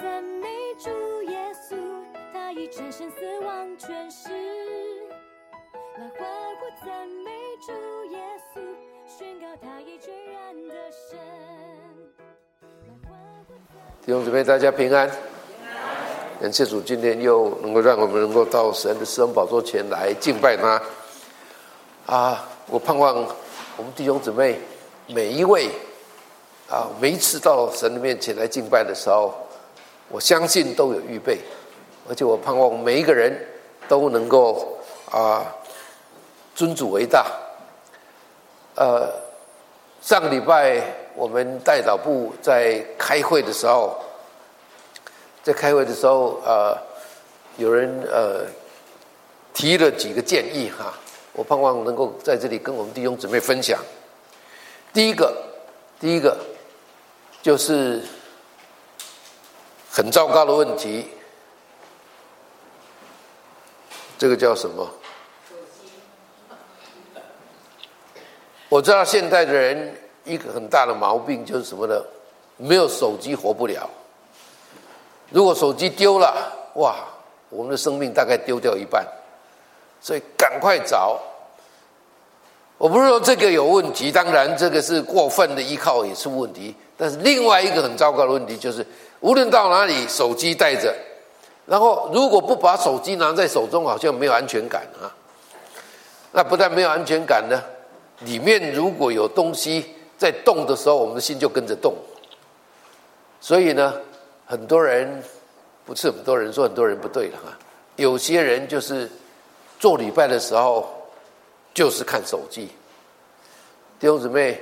赞美主耶稣，他已战胜死亡权势。来欢呼赞美主耶稣，宣告他已全然的神。 弟兄姊妹，大家平安。感谢主，今天又能够让我们能够到神的施恩宝座前来敬拜他。我盼望我们弟兄姊妹每一位每一次到神的面前来敬拜的时候，我相信都有预备，而且我盼望每一个人都能够尊主为大。上礼拜我们代祷部在开会的时候，有人提了几个建议我盼望能够在这里跟我们弟兄姊妹分享。第一个就是很糟糕的问题，这个叫什么？我知道现代的人一个很大的毛病就是什么呢？没有手机活不了。如果手机丢了，哇，我们的生命大概丢掉一半。所以赶快找。我不是说这个有问题，当然这个是过分的依靠也是问题，但是另外一个很糟糕的问题就是，无论到哪里手机带着，然后如果不把手机拿在手中，好像没有安全感那不但没有安全感呢，里面如果有东西在动的时候，我们的心就跟着动。所以呢，很多人不是很多人说很多人不对了有些人就是做礼拜的时候就是看手机。弟兄姊妹，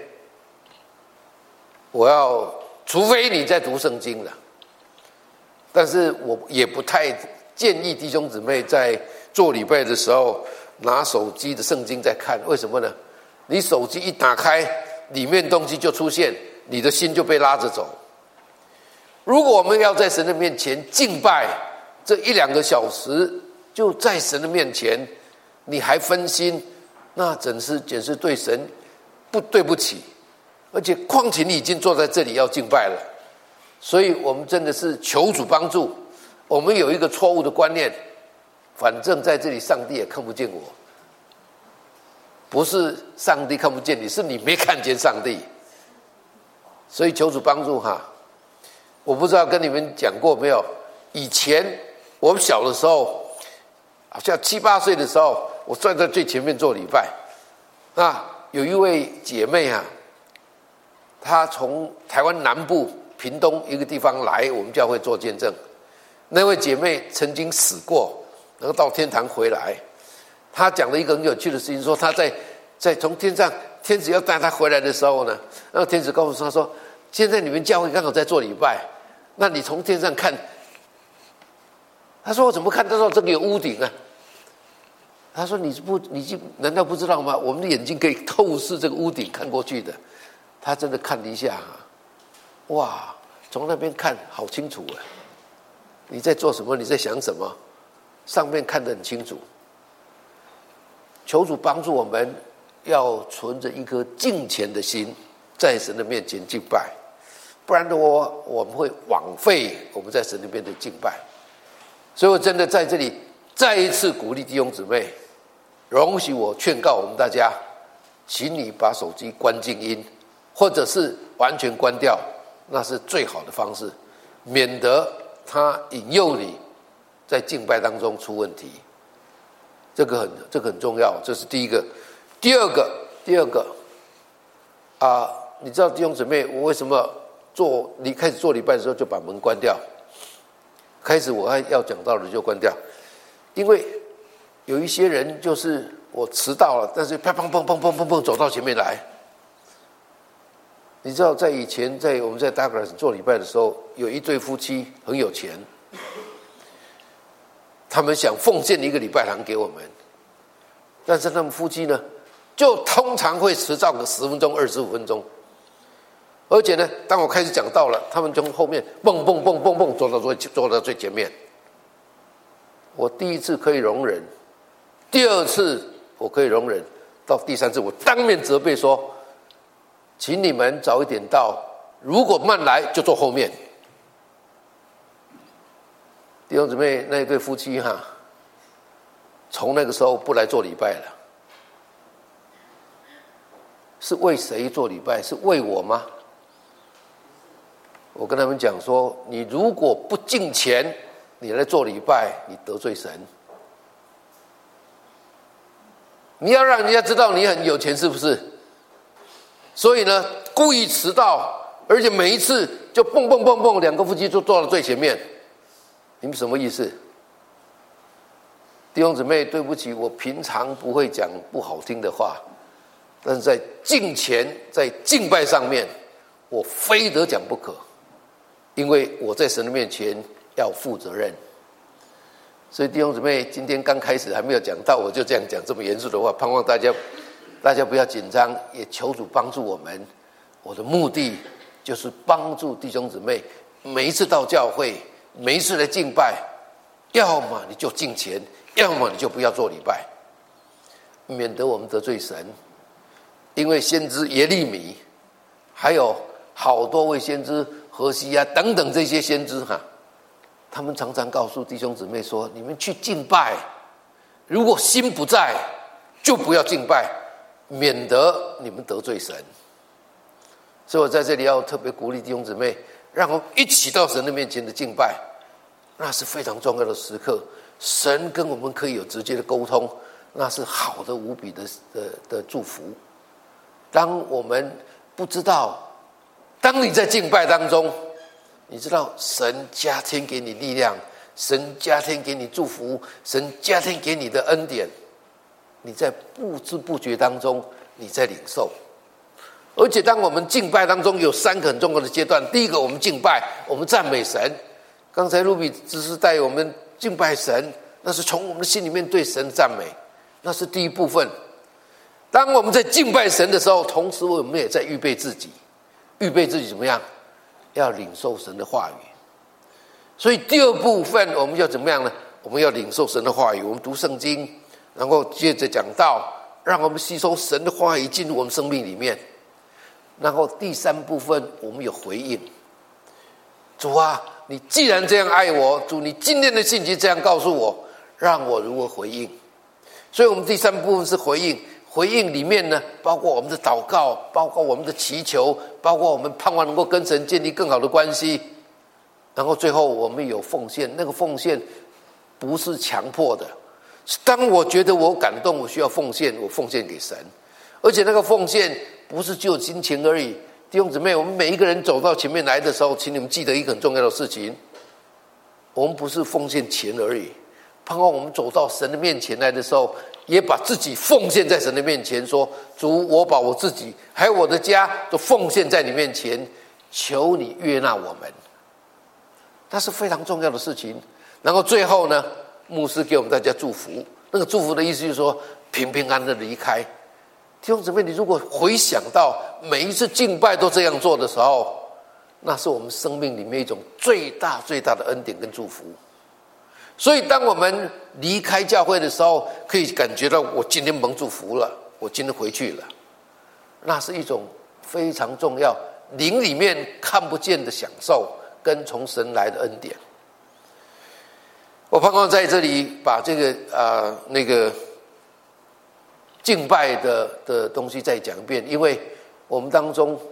除非你在读圣经了，但是我也不太建议弟兄姊妹在做礼拜的时候拿手机的圣经在看。为什么呢？你手机一打开，里面东西就出现，你的心就被拉着走。如果我们要在神的面前敬拜，这1-2个小时就在神的面前，你还分心，那简直对神对不起。而且况且你已经坐在这里要敬拜了，所以我们真的是求主帮助。我们有一个错误的观念，反正在这里上帝也看不见我，不是上帝看不见你，是你没看见上帝。所以求主帮助我不知道跟你们讲过没有，以前我们小的时候，好像7、8岁的时候，我站在最前面做礼拜。有一位姐妹她从台湾南部屏东一个地方来我们教会做见证。那位姐妹曾经死过，然后到天堂回来。她讲了一个很有趣的事情，说她在从天上天使要带她回来的时候呢，然后天使告诉她说，现在你们教会刚好在做礼拜，那你从天上看。他说我怎么看得到这个有屋顶他说你难道不知道吗？我们的眼睛可以透视这个屋顶看过去的。他真的看了一下哇，从那边看好清楚你在做什么？你在想什么？上面看得很清楚。求主帮助我们，要存着一颗敬虔的心，在神的面前敬拜，不然的话我们会枉费我们在神的面前敬拜。所以我真的在这里再一次鼓励弟兄姊妹，容许我劝告我们大家，请你把手机关静音，或者是完全关掉，那是最好的方式，免得它引诱你在敬拜当中出问题。这个很重要，这是第一个。第二个你知道弟兄姊妹，我为什么开始做礼拜的时候就把门关掉？开始我还要讲到的就关掉，因为有一些人就是我迟到了，但是砰砰砰砰砰砰砰走到前面来。你知道在以前我们在 Douglas 做礼拜的时候，有一对夫妻很有钱，他们想奉献一个礼拜堂给我们，但是他们夫妻呢就通常会迟到个10分钟25分钟。而且呢，当我开始讲道了，他们从后面蹦蹦蹦蹦蹦坐到最前面。我第一次可以容忍，第二次我可以容忍，到第三次我当面责备说，请你们早一点到，如果慢来就坐后面。 兄姊妹，那对夫妻从那个时候不来做礼拜了。是为谁做礼拜？是为我吗？我跟他们讲说，你如果不敬钱，你来做礼拜，你得罪神。你要让人家知道你很有钱，是不是？所以呢，故意迟到，而且每一次就蹦蹦蹦蹦，两个夫妻就坐到最前面。你们什么意思？弟兄姊妹，对不起，我平常不会讲不好听的话，但是在敬虔、在敬拜上面，我非得讲不可，因为我在神的面前要负责任。所以弟兄姊妹，今天刚开始还没有讲到，我就这样讲这么严肃的话，盼望大家不要紧张，也求主帮助我们。我的目的就是帮助弟兄姊妹，每一次到教会，每一次来敬拜，要么你就敬虔，要么你就不要做礼拜，免得我们得罪神。因为先知耶利米，还有好多位先知何西阿等等这些先知他们常常告诉弟兄姊妹说，你们去敬拜，如果心不在，就不要敬拜，免得你们得罪神。所以我在这里要特别鼓励弟兄姊妹，让我们一起到神的面前的敬拜，那是非常重要的时刻。神跟我们可以有直接的沟通，那是好的无比的祝福。当我们不知道，当你在敬拜当中，你知道神加添给你力量，神加添给你祝福，神加添给你的恩典，你在不知不觉当中你在领受。而且当我们敬拜当中有3个很重要的阶段，第一个我们敬拜，我们赞美神。刚才路比只是带我们敬拜神，那是从我们的心里面对神赞美，那是第一部分。当我们在敬拜神的时候，同时我们也在预备自己怎么样？要领受神的话语。所以第二部分我们要怎么样呢？我们要领受神的话语，我们读圣经，然后接着讲道，让我们吸收神的话语进入我们生命里面。然后第3部分我们有回应。主啊，你既然这样爱我，主你今天的信息这样告诉我，让我如何回应。所以我们第3部分是回应。回应里面呢，包括我们的祷告，包括我们的祈求，包括我们盼望能够跟神建立更好的关系。然后最后我们有奉献，那个奉献不是强迫的，当我觉得我感动，我需要奉献，我奉献给神。而且那个奉献不是只有金钱而已。弟兄姊妹，我们每一个人走到前面来的时候，请你们记得一个很重要的事情，我们不是奉献钱而已，盼望我们走到神的面前来的时候，也把自己奉献在神的面前，说主，我把我自己还有我的家都奉献在你面前，求你悦纳我们。那是非常重要的事情。然后最后呢，牧师给我们大家祝福，那个祝福的意思就是说平平安安的离开。弟兄姊妹，你如果回想到每一次敬拜都这样做的时候，那是我们生命里面一种最大最大的恩典跟祝福。所以当我们离开教会的时候，可以感觉到我今天蒙祝福了，我今天回去了，那是一种非常重要灵里面看不见的享受跟从神来的恩典。我盼望在这里把这个那个敬拜的东西再讲一遍，因为我们当中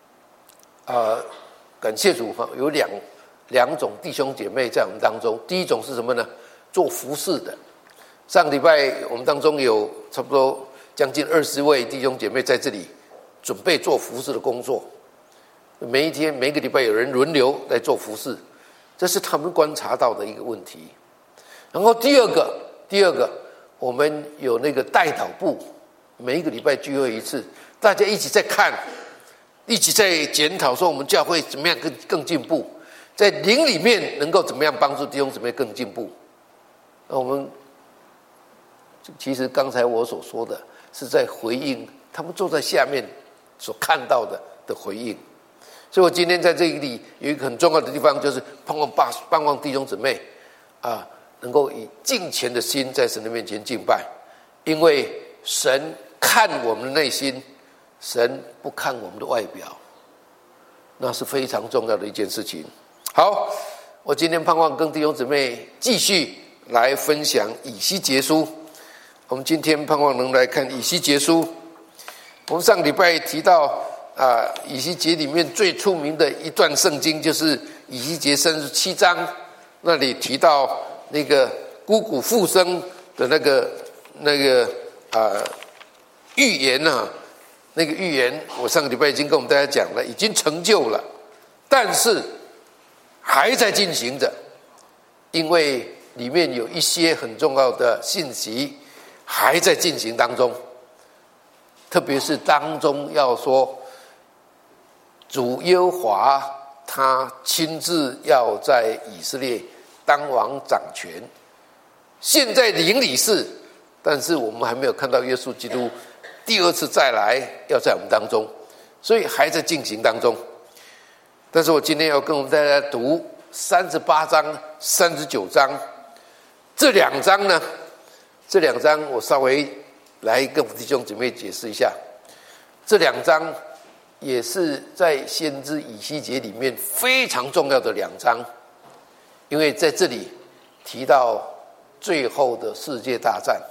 感谢主有两种弟兄姐妹在我们当中。第一种是什么呢？做服事的。上个礼拜我们当中有差不多将近20位弟兄姐妹在这里准备做服事的工作，每一天每个礼拜有人轮流来做服事，这是他们观察到的一个问题。然后第二个我们有那个代祷部，每一个礼拜聚会一次，大家一起在看，一起在检讨说我们教会怎么样更进步，在灵里面能够怎么样帮助弟兄姊妹更进步。那我们其实刚才我所说的是在回应他们坐在下面所看到的回应。所以我今天在这里有一个很重要的地方，就是盼望弟兄姊妹能够以敬虔的心在神的面前敬拜，因为神看我们的内心，神不看我们的外表，那是非常重要的一件事情。好， 我今天盼望跟弟兄姊妹继续来分享以西结书。我们今天盼望能来看以西结书。我们上礼拜提到以西结里面最出名的一段圣经，就是以西结37章，那里提到那个枯骨复生的那个预言啊，那个预言我上个礼拜已经跟我们大家讲了，已经成就了，但是还在进行着，因为里面有一些很重要的信息还在进行当中，特别是当中要说主耶和华他亲自要在以色列当王掌权，现在灵里是，但是我们还没有看到耶稣基督第二次再来要在我们当中，所以还在进行当中。但是我今天要跟我们大家读38章、39章这两章呢，这两章我稍微来跟弟兄姊妹解释一下。这两章也是在先知以西结里面非常重要的两章，因为在这里提到最后的世界大战，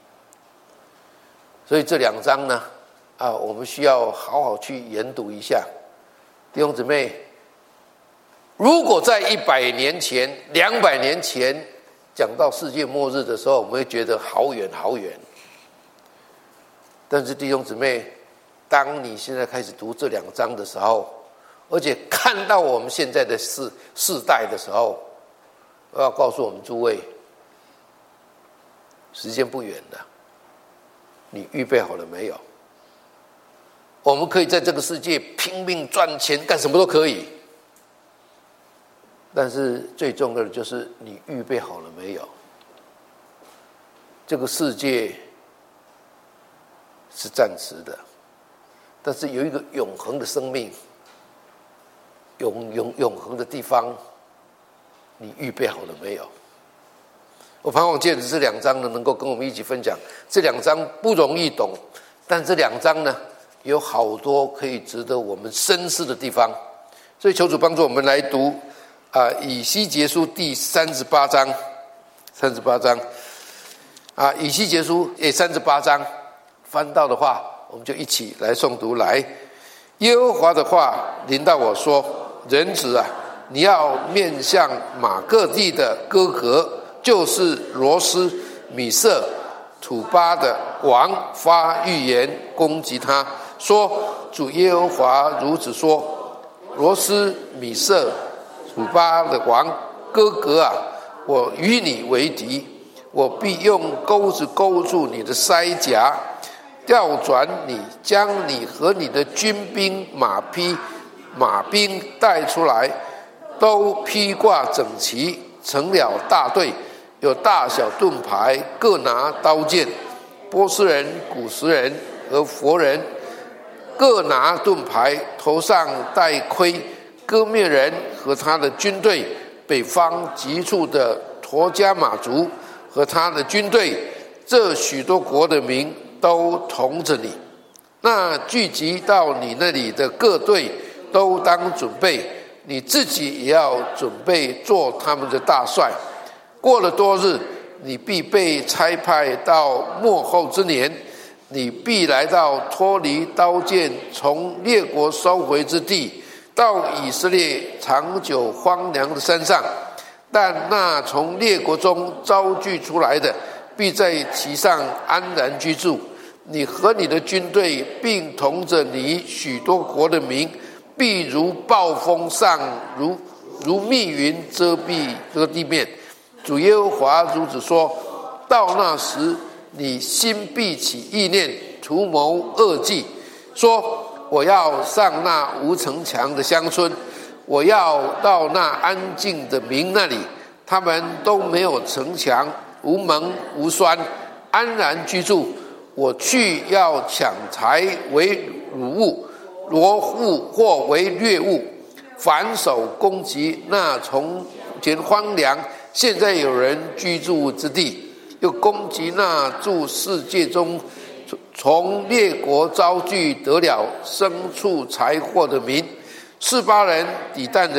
所以这两章呢，我们需要好好去研读一下。弟兄姊妹，如果在100年前、200年前讲到世界末日的时候，我们会觉得好远好远。但是弟兄姊妹，当你现在开始读这两章的时候，而且看到我们现在的世代的时候，我要告诉我们诸位，时间不远了，你预备好了没有？我们可以在这个世界拼命赚钱，干什么都可以，但是最重要的就是你预备好了没有？这个世界是暂时的，但是有一个永恒的生命，永恒的地方，你预备好了没有？我盼望借着这两章呢，能够跟我们一起分享。这两章不容易懂，但这两章呢，有好多可以值得我们深思的地方。所以求主帮助我们来读以西结书第38章以西结书也38章，翻到的话我们就一起来诵读来。耶和华的话临到我说，人子啊，你要面向马各地的哥哥，就是罗斯、米色、土巴的王发预言攻击他，说主耶和华如此说，罗斯、米色、土巴的王哥哥啊，我与你为敌，我必用钩子勾住你的腮甲，调转你，将你和你的军兵、马兵带出来，都披挂整齐，成了大队，有大小盾牌，各拿刀剑。波斯人、古时人和佛人各拿盾牌，头上戴盔。哥灭人和他的军队，北方极处的陀迦马族和他的军队，这许多国的民都同着你。那聚集到你那里的各队都当准备，你自己也要准备做他们的大帅。过了多日，你必被差派到末后之年，你必来到脱离刀剑、从列国收回之地，到以色列长久荒凉的山上。但那从列国中招聚出来的，必在其上安然居住。你和你的军队，并同着你许多国的民，必如暴风上，如密云遮蔽这个地面。主耶和华如此说，到那时，你心必起意念，图谋恶计，说我要上那无城墙的乡村，我要到那安静的民那里，他们都没有城墙，无门无栓，安然居住。我去要抢财为掳物，罗物或为掠物，反手攻击那从前荒凉现在有人居住之地，又攻击那住世界中从列国招聚得了牲畜财货的民。示巴人、底但人、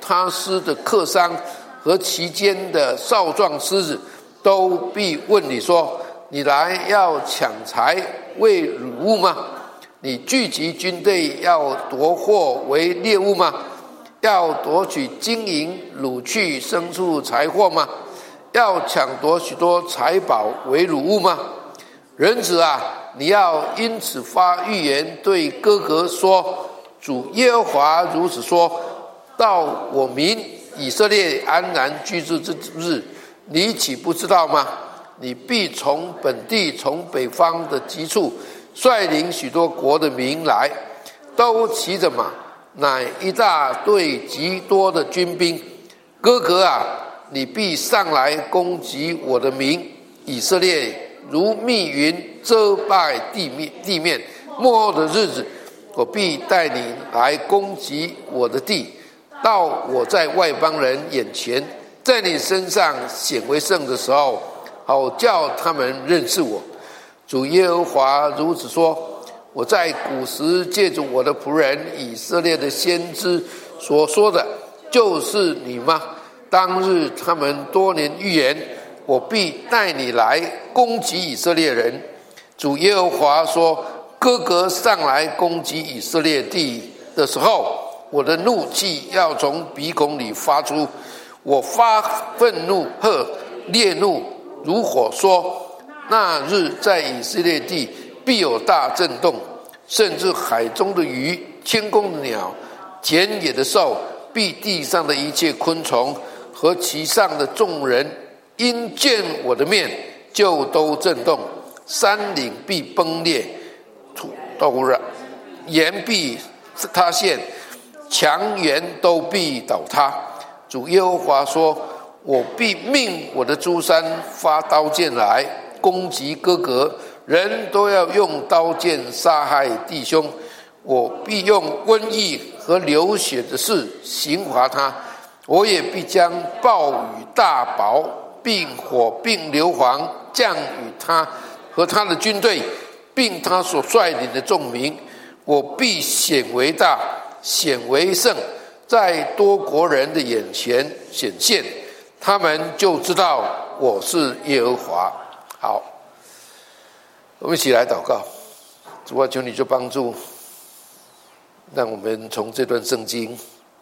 他施的客商和其间的少壮狮子，都必问你说：你来要抢财为掳物吗？你聚集军队要夺获为猎物吗？要夺取金银掳去牲畜财货吗？要抢夺许多财宝为掳物吗？人子啊，你要因此发预言，对哥哥说：主耶和华如此说，到我民以色列安然居住之日，你岂不知道吗？你必从本地，从北方的极处率领许多国的民来，都骑着马，乃一大队极多的军兵。哥哥啊，你必上来攻击我的民以色列，如密云遮盖地面。末后的日子，我必带你来攻击我的地，到我在外邦人眼前，在你身上显为圣的时候，好叫他们认识我。主耶和华如此说：我在古时借着我的仆人以色列的先知所说的，就是你吗？当日他们多年预言，我必带你来攻击以色列人。主耶和华说：哥哥上来攻击以色列地的时候，我的怒气要从鼻孔里发出，我发愤怒和烈怒如火，说：那日在以色列地必有大震动，甚至海中的鱼、天空的鸟、田野的兽，必地上的一切昆虫和其上的众人，因见我的面，就都震动。山岭必崩裂，土都岩必塌陷，墙垣都必倒塌。主耶和华说：我必命我的诸山发刀剑来攻击哥哥，人都要用刀剑杀害弟兄。我必用瘟疫和流血的事刑罚他，我也必将暴雨大雹并火并硫磺降与他和他的军队，并他所率领的众民。我必显为大，显为圣，在多国人的眼前显现，他们就知道我是耶和华。好，我们一起来祷告。主啊，求你就帮助，让我们从这段圣经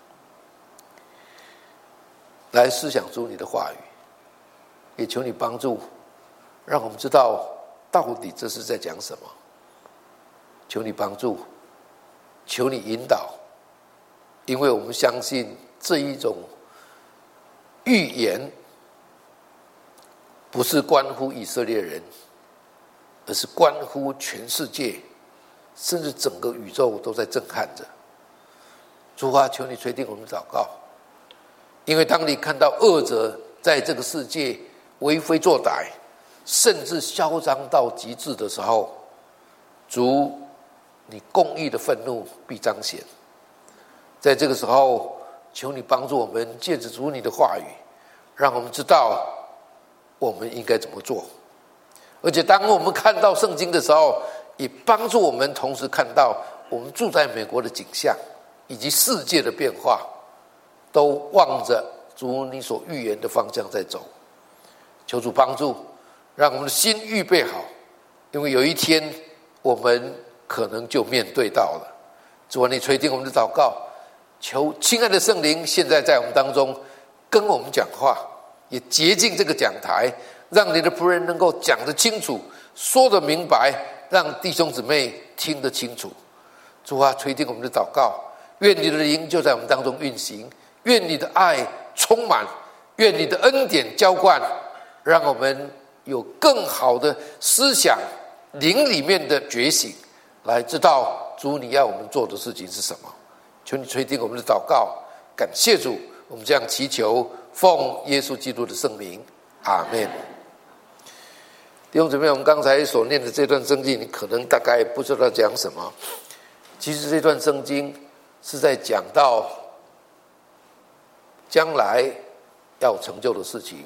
来思想出你的话语，也求你帮助，让我们知道到底这是在讲什么。求你帮助，求你引导，因为我们相信这一种预言不是关乎以色列人，而是关乎全世界，甚至整个宇宙都在震撼着。主啊，求你垂听我们的祷告，因为当你看到恶者在这个世界为非作歹，甚至嚣张到极致的时候，主，你公义的愤怒必彰显。在这个时候，求你帮助我们，借着主你的话语，让我们知道我们应该怎么做。而且当我们看到圣经的时候，也帮助我们同时看到我们住在美国的景象，以及世界的变化，都望着主你所预言的方向在走。求主帮助，让我们的心预备好，因为有一天我们可能就面对到了。主啊，你垂听我们的祷告，求亲爱的圣灵现在在我们当中跟我们讲话，也洁净这个讲台，让你的仆人能够讲得清楚，说得明白，让弟兄姊妹听得清楚。主啊，垂听我们的祷告，愿你的灵就在我们当中运行，愿你的爱充满，愿你的恩典浇灌，让我们有更好的思想，灵里面的觉醒，来知道主你要我们做的事情是什么。求你垂听我们的祷告，感谢主，我们这样祈求，奉耶稣基督的圣名，阿们。弟兄姊妹，我们刚才所念的这段圣经，你可能大概不知道讲什么。其实这段圣经是在讲到将来要成就的事情。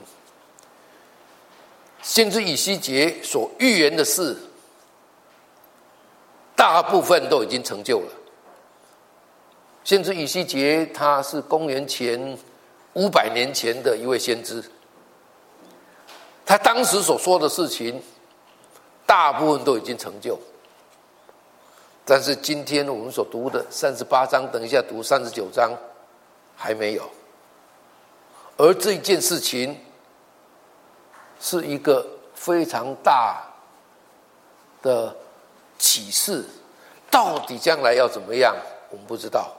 先知以西结所预言的事，大部分都已经成就了。 先知以西结他是公元前500年前的一位先知，他当时所说的事情大部分都已经成就，但是今天我们所读的38章，等一下读39章还没有。而这一件事情是一个非常大的启示，到底将来要怎么样我们不知道。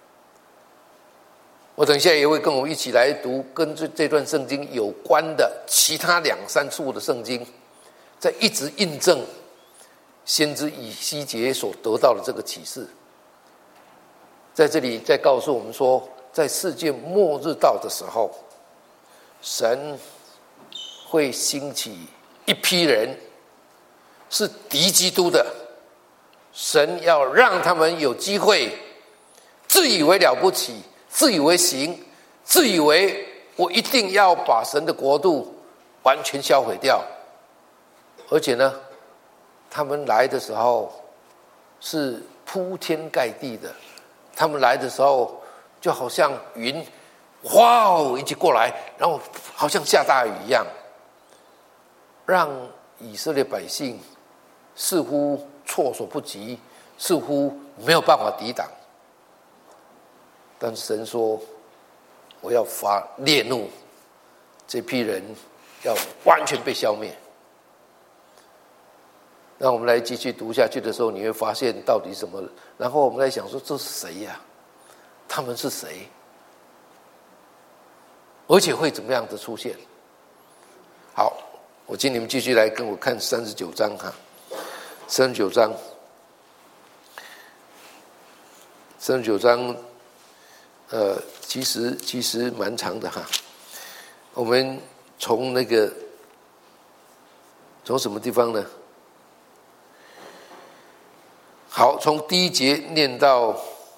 我等一下也会跟我们一起来读跟这段圣经有关的其他2-3处的圣经，在一直印证先知以西结所得到的这个启示。在这里再告诉我们说，在世界末日到的时候，神会兴起一批人是敌基督的，神要让他们有机会自以为了不起，自以为行，自以为我一定要把神的国度完全销毁掉。而且呢，他们来的时候是铺天盖地的，他们来的时候就好像云哇哦一起过来，然后好像下大雨一样，让以色列百姓似乎措手不及，似乎没有办法抵挡。但神说，我要发烈怒，这批人要完全被消灭。那我们来继续读下去的时候，你会发现到底什么，然后我们来想说，这是谁呀？他们是谁？而且会怎么样的出现？好，我请你们继续来跟我看39章哈，39章其实蛮长的哈。我们从什么地方呢？好，从第1节念到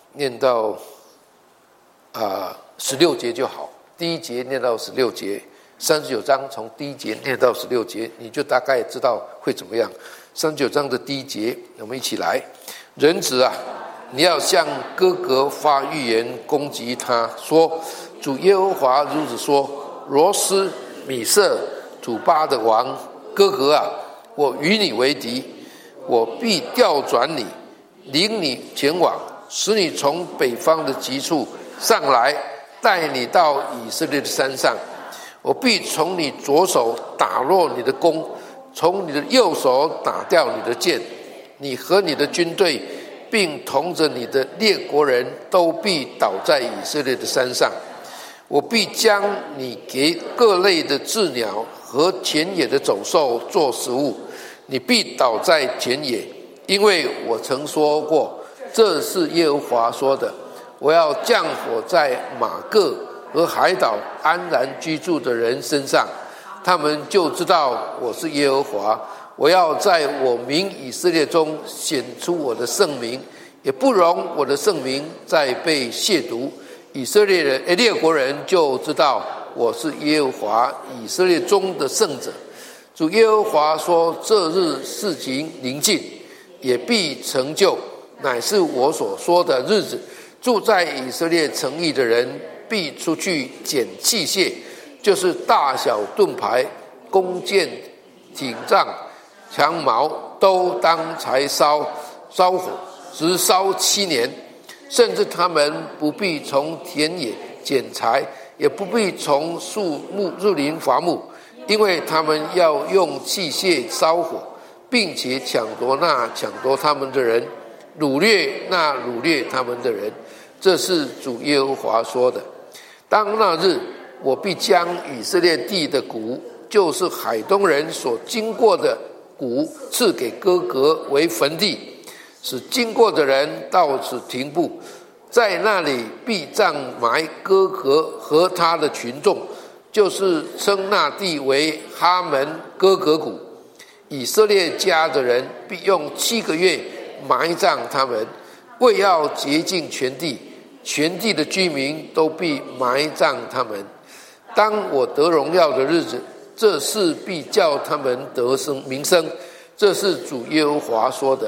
16节就好。第1节念到16节，39章从第1节念到16节，你就大概知道会怎么样。39章的第1节，我们一起来。人子啊，你要向哥格发预言，攻击他，说：主耶和华如此说，罗斯、米色、土巴的王哥格啊，我与你为敌，我必调转你，领你前往，使你从北方的极处上来，带你到以色列的山上。我必从你左手打落你的弓，从你的右手打掉你的剑，你和你的军队并同着你的列国人都必倒在以色列的山上。我必将你给各类的鸷鸟和田野的走兽做食物，你必倒在田野，因为我曾说过，这是耶和华说的，我要降火在马各和海岛安然居住的人身上，他们就知道我是耶和华。我要在我民以色列中显出我的圣名，也不容我的圣名再被亵渎。以色列人列国人就知道我是耶和华以色列中的圣者。主耶和华说，这日事情临近，也必成就，乃是我所说的日子。住在以色列城邑的人必出去捡器械，就是大小盾牌、弓箭、挺杖、枪矛，都当柴烧火，直烧7年。甚至他们不必从田野捡柴，也不必从树林伐木，因为他们要用器械烧火，并且抢夺他们的人，掳掠掳掠他们的人。这是主耶和华说的。当那日，我必将以色列地的谷，就是海东人所经过的谷，赐给哥格为坟地，使经过的人到此停步，在那里必葬埋哥格和他的群众，就是称那地为哈门哥格谷。以色列家的人必用7个月埋葬他们，为要洁净全地，全地的居民都必埋葬他们。当我得荣耀的日子，这事必叫他们得名声。这是主耶和华说的。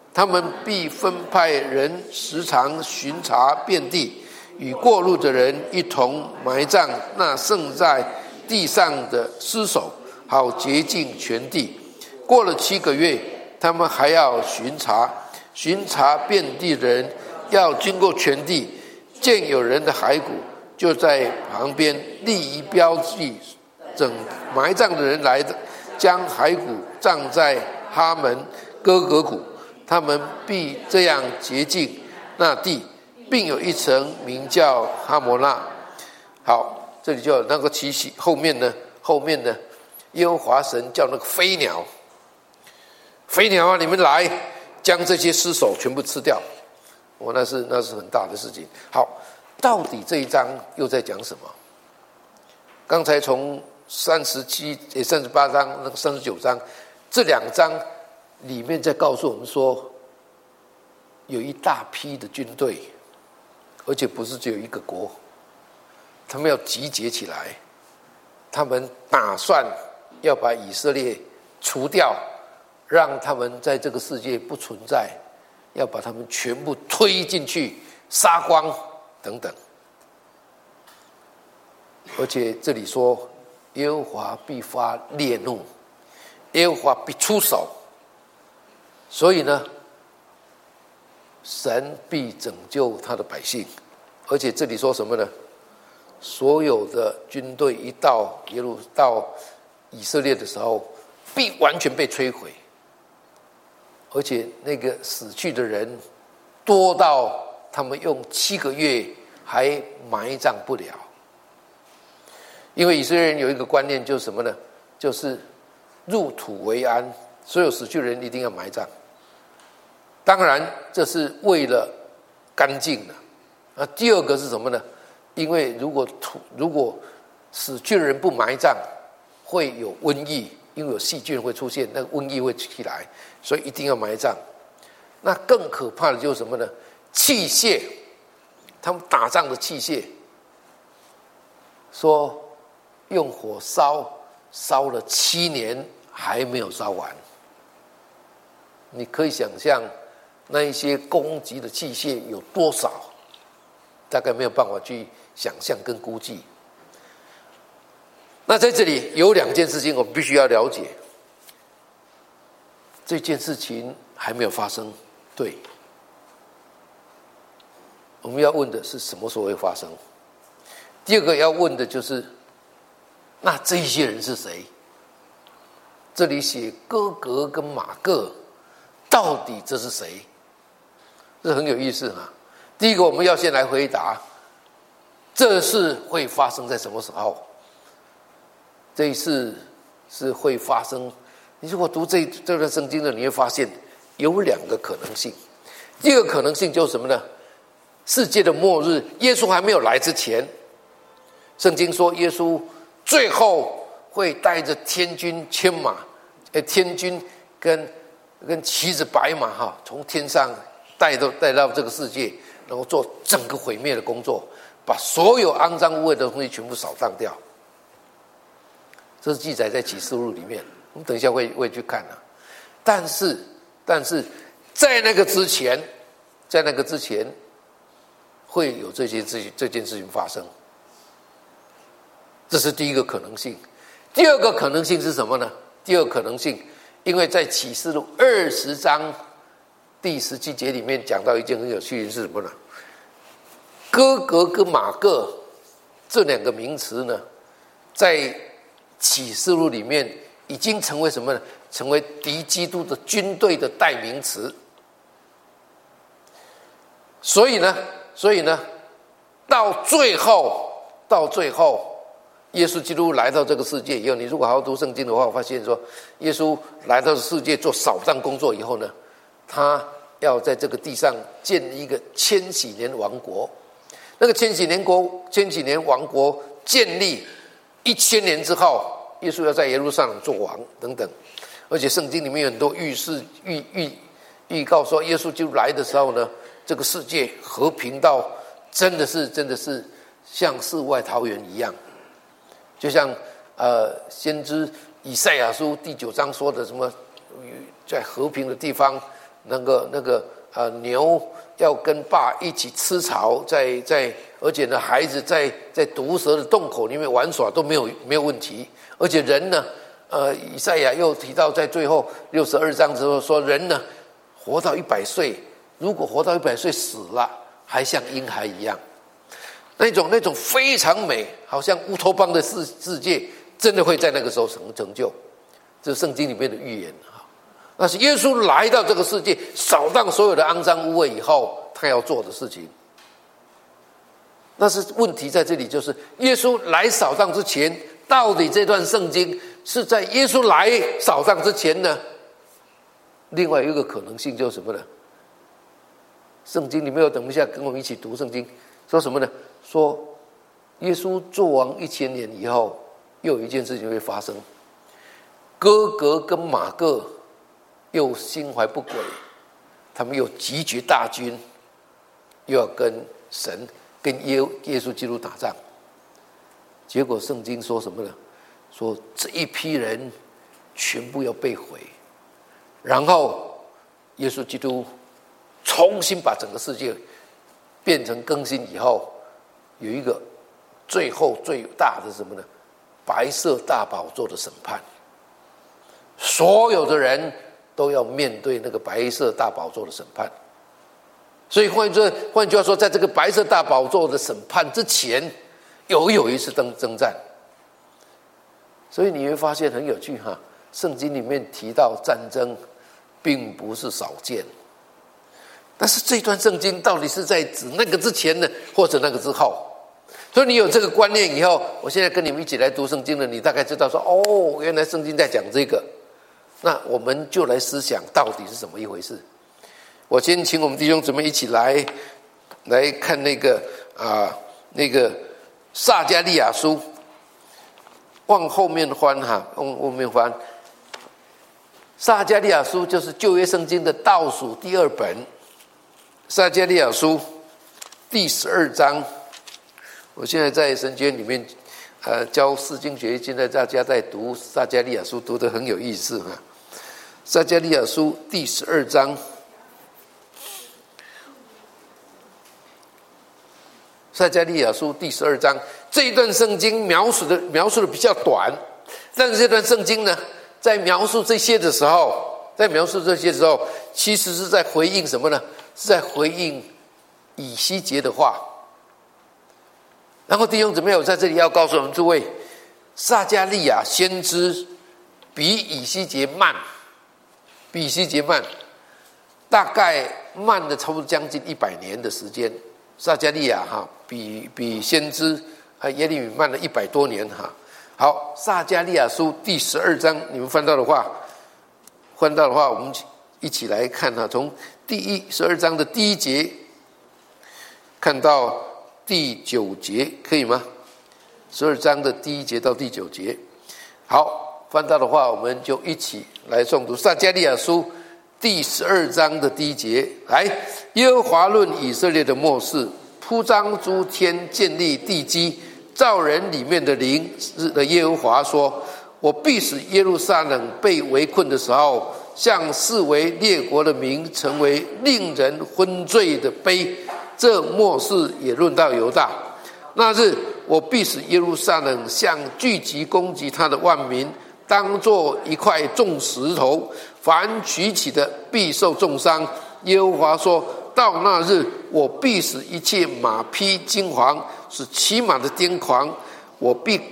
他们必分派人时常巡查遍地，与过路的人一同埋葬那剩在地上的尸首，好洁净全地。过了7个月，他们还要巡查遍地的人要经过全地，见有人的骸骨，就在旁边立一标记，等埋葬的人来，将骸骨葬在哈门哥格谷。他们必这样洁净那地，并有一城名叫哈摩那。好，这里就有那个奇袭，后面呢，耶和华神叫那个飞鸟啊，你们来，将这些尸首全部吃掉。那是很大的事情。好，到底这一章又在讲什么？刚才从38章那个39章，这2章里面在告诉我们说，有一大批的军队，而且不是只有一个国，他们要集结起来，他们打算要把以色列除掉，让他们在这个世界不存在，要把他们全部推进去，杀光等等。而且这里说，耶和华必发烈怒，耶和华必出手。所以呢，神必拯救他的百姓。而且这里说什么呢？所有的军队一到以色列的时候，必完全被摧毁。而且那个死去的人多到他们用7个月还埋葬不了。因为以色列人有一个观念，就是什么呢？就是入土为安，所有死去的人一定要埋葬。当然这是为了干净的。第二个是什么呢？因为如果死去的人不埋葬，会有瘟疫，因为有细菌会出现，那个瘟疫会起来，所以一定要埋葬。那更可怕的就是什么呢？器械，他们打仗的器械，说用火烧了7年还没有烧完。你可以想象那一些攻击的器械有多少，大概没有办法去想象跟估计。那在这里有2件事情我们必须要了解。这件事情还没有发生，对，我们要问的是什么时候会发生。第二个要问的就是，那这一些人是谁？这里写哥格跟马各，到底这是谁？这很有意思啊。第一个我们要先来回答，这事会发生在什么时候？这一次是会发生，你如果读这段圣经的，你会发现有2个可能性。第二个可能性就是什么呢？世界的末日，耶稣还没有来之前，圣经说耶稣最后会带着天军牵马，天军跟骑着白马从天上带到这个世界，然后做整个毁灭的工作，把所有肮脏污秽的东西全部扫荡掉。这是记载在启示录里面，我们等一下会去看。但是在那个之前会有这件事情发生，这是第一个可能性。第二个可能性是什么呢？第二个可能性，因为在启示录20章第17节里面讲到一件很有趣的是什么呢？哥格跟马各这2个名词呢，在启示录里面已经成为什么呢？成为敌基督的军队的代名词。所以呢，到最后，耶稣基督来到这个世界以后，你如果好好读圣经的话，我发现说，耶稣来到世界做扫荡工作以后呢，他要在这个地上建立一个千禧年王国。那个千禧年王国建立1000年之后，耶稣要在耶路撒冷做王等等。而且圣经里面有很多预告说，耶稣基督来的时候呢，这个世界和平到真的是像世外桃源一样。就像先知以赛亚书第9章说的什么，在和平的地方牛要跟爸一起吃草，而且呢孩子在毒蛇的洞口里面玩耍都没有问题。而且人呢，以赛亚又提到在最后62章之后说，人呢活到100岁，如果活到100岁死了，还像婴孩一样。那种非常美，好像乌托邦的世界，真的会在那个时候成就。这是圣经里面的预言。那是耶稣来到这个世界，扫荡所有的肮脏污秽以后，他要做的事情。但是问题在这里，就是耶稣来扫荡之前，到底这段圣经是在耶稣来扫荡之前呢？另外一个可能性就是什么呢？圣经里面有，等一下跟我们一起读圣经，说什么呢？说耶稣做王1000年以后，又有一件事情会发生。哥格跟马各又心怀不轨，他们又集结大军，又要跟神跟耶稣基督打仗。结果圣经说什么呢？说这一批人全部要被毁，然后耶稣基督重新把整个世界变成更新以后，有一个最后最大的什么呢？白色大宝座的审判，所有的人都要面对那个白色大宝座的审判。所以换句话说，在这个白色大宝座的审判之前，有一次征战。所以你会发现很有趣哈，圣经里面提到战争并不是少见，但是这段圣经到底是在指那个之前呢，或者那个之后？所以你有这个观念以后，我现在跟你们一起来读圣经了，你大概知道说，哦，原来圣经在讲这个。那我们就来思想到底是怎么一回事。我先请我们弟兄姊妹一起来看那个撒迦利亚书，往后面翻哈，往后面翻。撒迦利亚书就是旧约圣经的倒数第2本。撒迦利亚书第12章，我现在在神学院里面教释经学，现在大家在读撒迦利亚书，读得很有意思哈。撒迦利亚书第12章，撒迦利亚书第12章这一段圣经描述的比较短，但是这段圣经呢，在描述这些的时候，其实是在回应什么呢？是在回应以西结的话。然后弟兄姊妹，我在这里要告诉我们诸位，撒迦利亚先知比以西结慢，大概慢了差不多将近100年的时间。撒迦利亚比先知耶利米慢了100多年哈。好，撒迦利亚书第12章，你们翻到的话，我们一起来看哈，从12章的第1节看到第9节，可以吗？12章的第1节到第9节。好，翻到的话，我们就一起来诵读撒迦利亚书第12章的第1节。来，耶和华论以色列的末世，铺张诸天，建立地基，造人里面的灵的耶和华说，我必使耶路撒冷被围困的时候，向四围列国的民成为令人昏醉的杯。这末世也论到犹大。那日我必使耶路撒冷向聚集攻击他的万民，当作一块重石头，凡举起的必受重伤。耶和华说，到那日我必使一切马匹惊惶，使骑马的癫狂。我必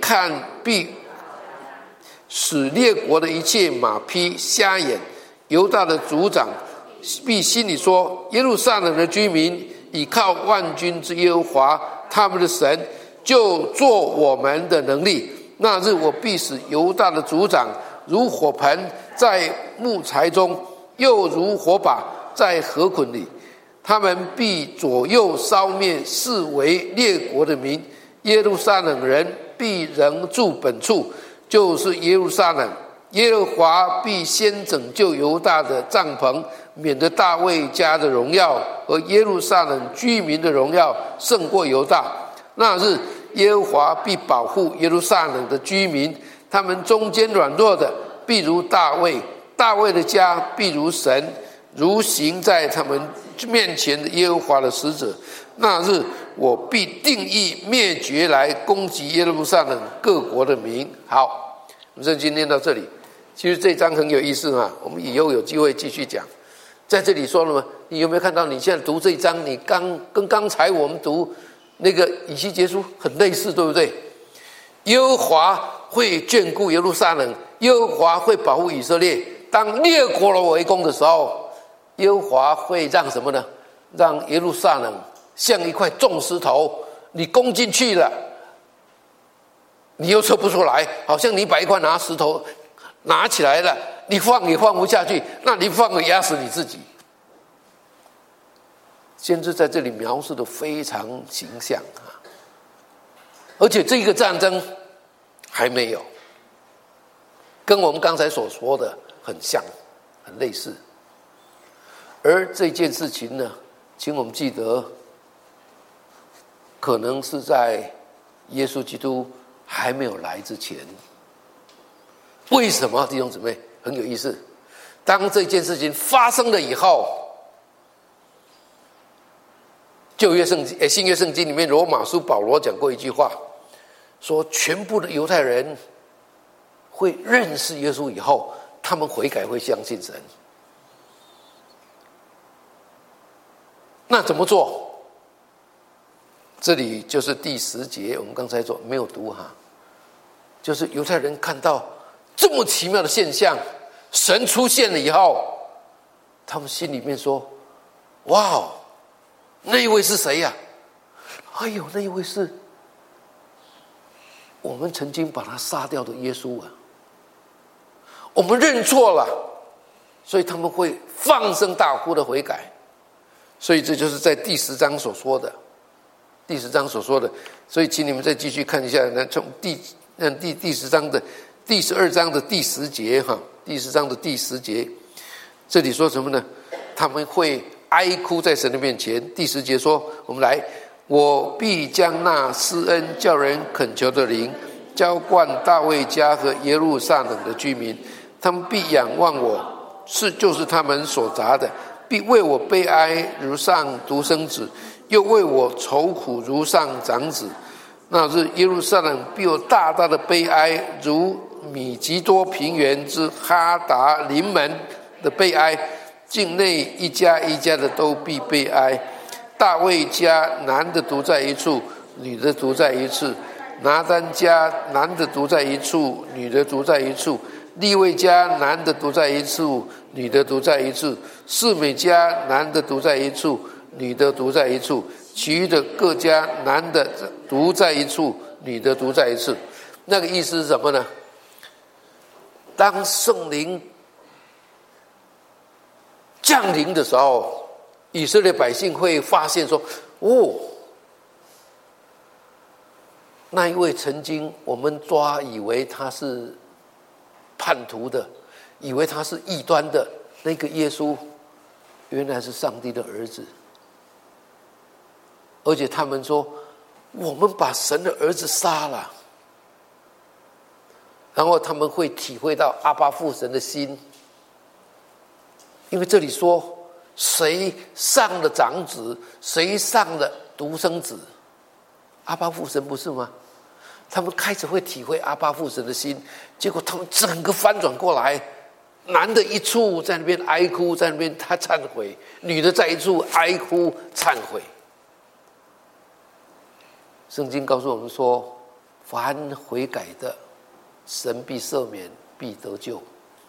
使列国的一切马匹瞎眼。犹大的族长必心里说，耶路撒冷的居民倚靠万军之耶和华他们的神，就做我们的能力。那日我必使犹大的族长如火盆在木材中，又如火把在河捆里。他们必左右烧灭四围列国的民。耶路撒冷人必仍住本处，就是耶路撒冷。耶和华必先拯救犹大的帐篷，免得大卫家的荣耀和耶路撒冷居民的荣耀胜过犹大。那日耶和华必保护耶路撒冷的居民，他们中间软弱的必如大卫，大卫的家必如神， 如行在他们面前的耶和华的使者。那日我必定义灭绝来攻击耶路撒冷各国的民。好，我们圣经念到这里，其实这章很有意思啊，我们以后有机会继续讲。在这里说了吗？你有没有看到？你现在读这一章，你跟刚才我们读那个以西结书很类似，对不对？耶和华会眷顾耶路撒冷，耶和华会保护以色列。当列国来围攻的时候，耶和华会让什么呢？让耶路撒冷像一块重石头，你攻进去了，你又撤不出来，好像你把一块石头拿起来了，你放也放不下去，那你放了压死你自己。先知在这里描述的非常形象啊，而且这个战争还没有，跟我们刚才所说的很像，很类似。而这件事情呢，请我们记得，可能是在耶稣基督还没有来之前。为什么？弟兄姊妹，很有意思。当这件事情发生了以后，旧约圣经、新约圣经里面，罗马书保罗讲过一句话，说全部的犹太人会认识耶稣以后，他们悔改，会相信神。那怎么做？这里就是第10节，我们刚才说没有读哈，就是犹太人看到这么奇妙的现象，神出现了以后，他们心里面说：“哇，那一位是谁呀？哎呦，那一位是我们曾经把他杀掉的耶稣啊！我们认错了，所以他们会放声大哭的悔改。所以这就是在第10章所说的，第10章所说的。所以请你们再继续看一下，从第10章的第12章的第10节哈，第10章的第10节，这里说什么呢？他们会哀哭在神的面前。第10节说，我们来，我必将那施恩叫人恳求的灵浇灌大卫家和耶路撒冷的居民，他们必仰望我，就是他们所砸的，必为我悲哀如上独生子，又为我愁苦如上长子。那日耶路撒冷必有大大的悲哀，如米吉多平原之哈达临门的悲哀，境内一家一家的都必悲哀。大卫家男的独在一处，女的独在一处；拿单家男的独在一处，女的独在一处；利未家男的独在一处，女的独在一处；示每家男的独在一处，女的独在一处；其余的各家男的独在一处，女的独在一处。那个意思是什么呢？当圣灵降临的时候，以色列百姓会发现说：哦，那一位曾经我们以为他是叛徒的，以为他是异端的那个耶稣，原来是上帝的儿子。而且他们说，我们把神的儿子杀了。然后他们会体会到阿爸父神的心，因为这里说谁上了长子，谁上了独生子，阿爸父神不是吗？他们开始会体会阿爸父神的心，结果他们整个翻转过来，男的一处在那边哀哭，在那边他忏悔，女的在一处哀哭忏悔。圣经告诉我们说，凡悔改的，神必赦免，必得救。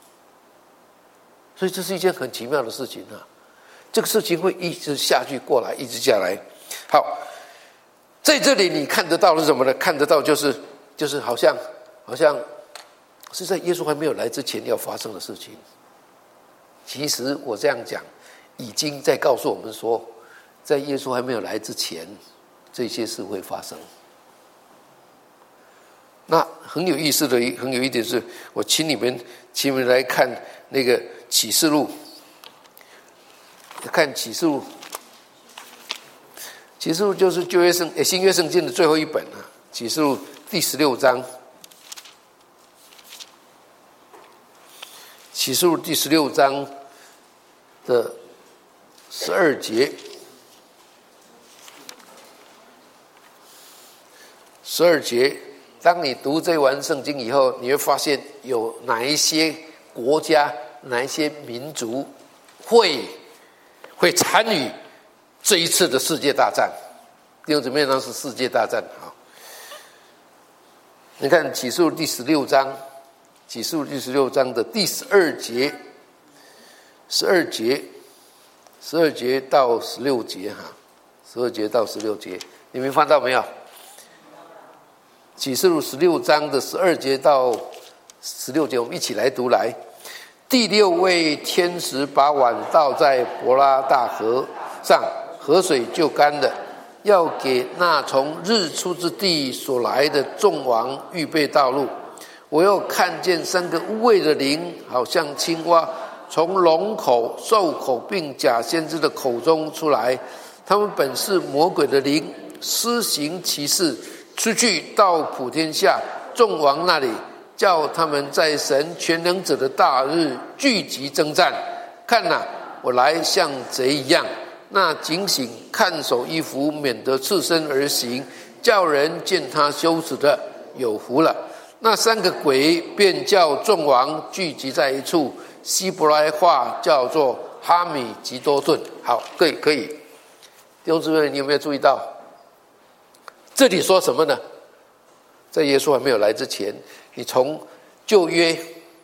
所以这是一件很奇妙的事情啊！这个事情会一直下去过来，一直下来。好，在这里你看得到的是什么呢？看得到就是好像是在耶稣还没有来之前要发生的事情。其实我这样讲，已经在告诉我们说，在耶稣还没有来之前，这些事会发生。那很有意思的，很有一点是，我请你们来看那个启示录，看启示录。启示录就是新约圣经的最后一本啊，启示录第16章。启示录第16章的12节，12节，当你读这完圣经以后，你会发现有哪一些国家、哪一些民族会参与这一次的世界大战。弟兄姊妹，那是世界大战。好，你看启示录第16章，启示录第16章的第12节，12节到16节哈，12节到16节，你们翻到没有？启示录16章的12节到16节，我们一起来读来。第6位天使把碗倒在伯拉大河上，河水就干了，要给那从日出之地所来的众王预备道路。我又看见3个污秽的灵，好像青蛙，从龙口、兽口并假先知的口中出来。他们本是魔鬼的灵，施行奇事，出去到普天下众王那里，叫他们在神全能者的大日聚集征战。看哪，我来像贼一样。那警醒看守衣服，免得赤身而行，叫人见他羞耻的有福了。那3个鬼便叫众王聚集在一处，希伯来话叫做哈米吉多顿。好，可以。弟兄姊妹，你有没有注意到这里说什么呢？在耶稣还没有来之前，你从旧约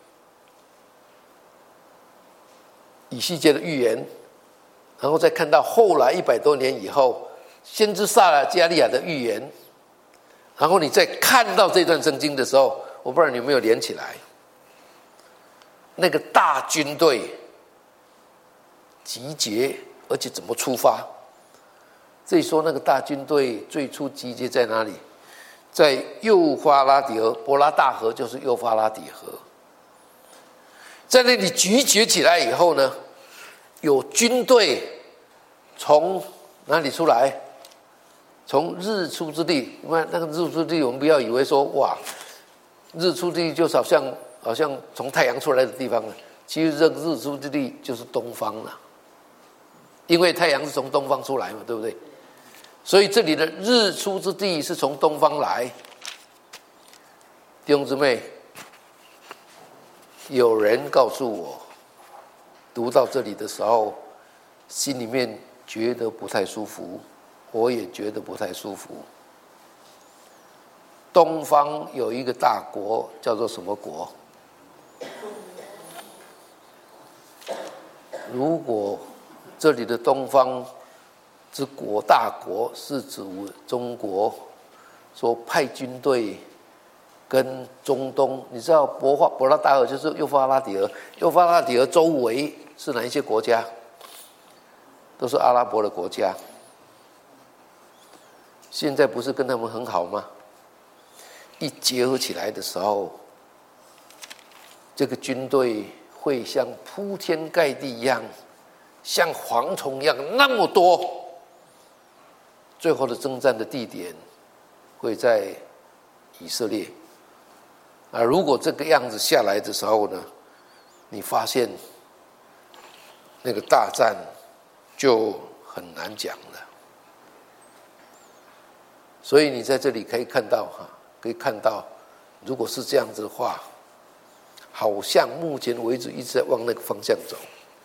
以西结的预言，然后再看到后来100多年以后先知撒迦利亚的预言，然后你再看到这段圣经的时候，我不知道你有没有连起来，那个大军队集结，而且怎么出发？这里说那个大军队最初集结在哪里？在幼发拉底河，伯拉大河就是幼发拉底河，在那里集结起来以后呢，有军队从哪里出来？从日出之地。因为那个日出之地，我们不要以为说哇，日出之地就好像从太阳出来的地方了。其实这个日出之地就是东方了，因为太阳是从东方出来嘛，对不对？所以这里的日出之地是从东方来。弟兄姊妹，有人告诉我，读到这里的时候，心里面觉得不太舒服，我也觉得不太舒服。东方有一个大国叫做什么国？如果这里的东方之国大国是指中国，说派军队跟中东，你知道伯拉大河就是幼发拉底河，幼发拉底河周围是哪一些国家？都是阿拉伯的国家。现在不是跟他们很好吗？一结合起来的时候，这个军队会像铺天盖地一样，像蝗虫一样那么多。最后的征战的地点会在以色列。如果这个样子下来的时候呢，你发现那个大战就很难讲了。所以你在这里可以看到如果是这样子的话，好像目前为止一直在往那个方向走。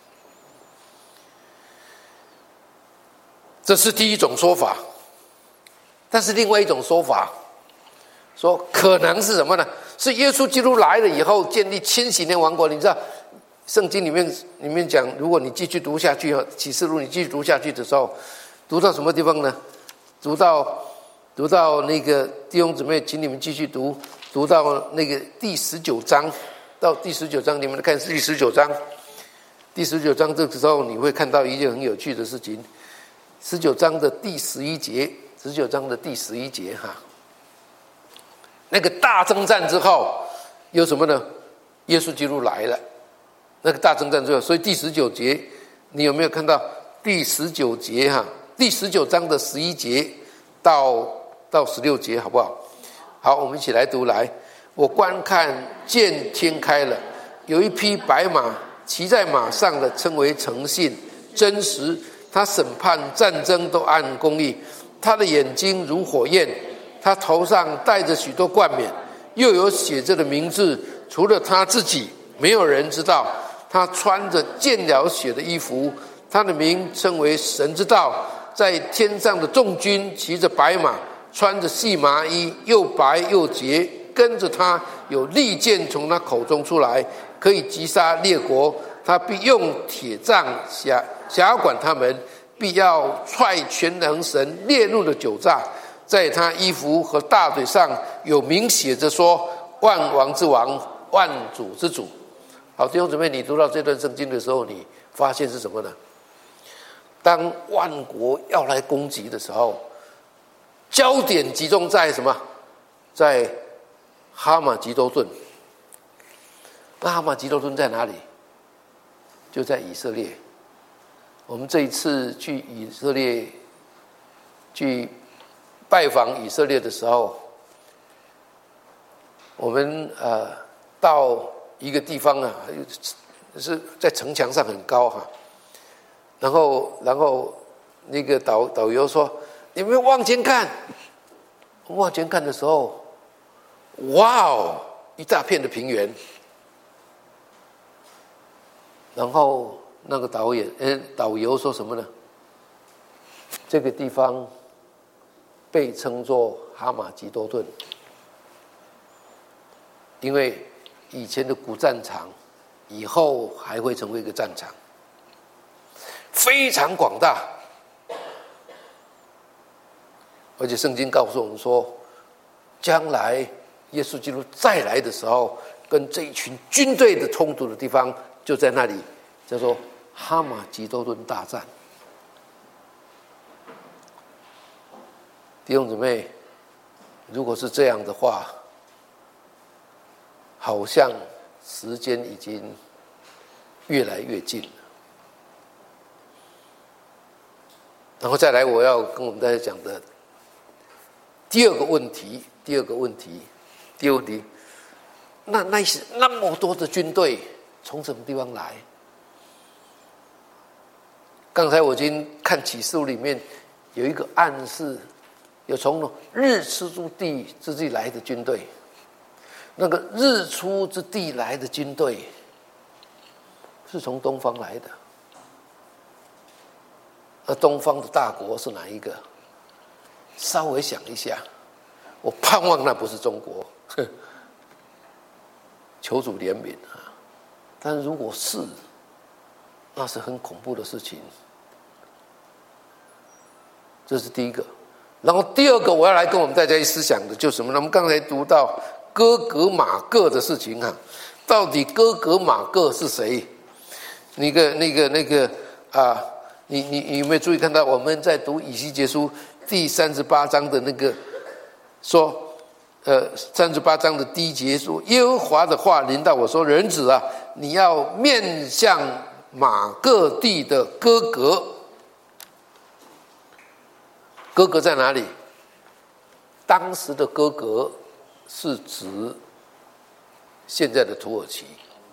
这是第一种说法。但是另外一种说法说，可能是什么呢？是耶稣基督来了以后建立1000年王国。你知道圣经里面讲，如果你继续读下去，启示录你继续读下去的时候，读到什么地方呢？读到那个弟兄姊妹，请你们继续读到那个第19章，到第19章，你们看第19章。第19章这个时候你会看到一件很有趣的事情。19章的第11节哈，那个大征战之后有什么呢？耶稣基督来了，那个大征战之后，所以第19节你有没有看到第19节哈？第19章的11节到16节，好不好？好，我们一起来读来。我观看见天开了，有一匹白马， 骑在马上的称为诚信真实，他审判战争都按公义，他的眼睛如火焰，他头上戴着许多冠冕，又有写着的名字，除了他自己没有人知道。他穿着溅了血的衣服，他的名称为神之道。在天上的众军骑着白马，穿着细麻衣，又白又洁，跟着他有利剑从他口中出来，可以击杀列国。他必用铁杖辖管他们，必要踹全能神烈怒的酒榨。在他衣服和大腿上有明写着说：万王之王，万主之主。好，弟兄姊妹，你读到这段圣经的时候，你发现是什么呢？当万国要来攻击的时候，焦点集中在什么？在哈马吉多顿。那哈马吉多顿在哪里？就在以色列。我们这一次去以色列去拜访以色列的时候，我们到一个地方啊，是在城墙上很高哈，然后那个导游说：“你们往前看。”往前看的时候，哇哦，一大片的平原。然后那个导游说什么呢？这个地方被称作哈马吉多顿，因为以前的古战场，以后还会成为一个战场，非常广大。而且圣经告诉我们说，将来耶稣基督再来的时候，跟这一群军队的冲突的地方就在那里，叫做哈马吉多顿大战。弟兄姊妹，如果是这样的话，好像时间已经越来越近了。然后再来，我要跟我们大家讲的第二个问题，那么多的军队从什么地方来？刚才我已经看启示录里面有一个暗示，有从日出之地来的军队。那个日出之地来的军队是从东方来的。那东方的大国是哪一个？稍微想一下，我盼望那不是中国，求主怜悯啊！但如果是，那是很恐怖的事情。这是第一个。然后第二个，我要来跟我们大家一思想的就是什么呢？我们刚才读到哥格玛各的事情啊，到底哥格玛各是谁？那个啊，你有没有注意看到我们在读以西结书第38章的那个说，38章的第1节说，耶和华的话临到我说，人子啊，你要面向马各地的哥格。哥格在哪里？当时的哥格是指现在的土耳其。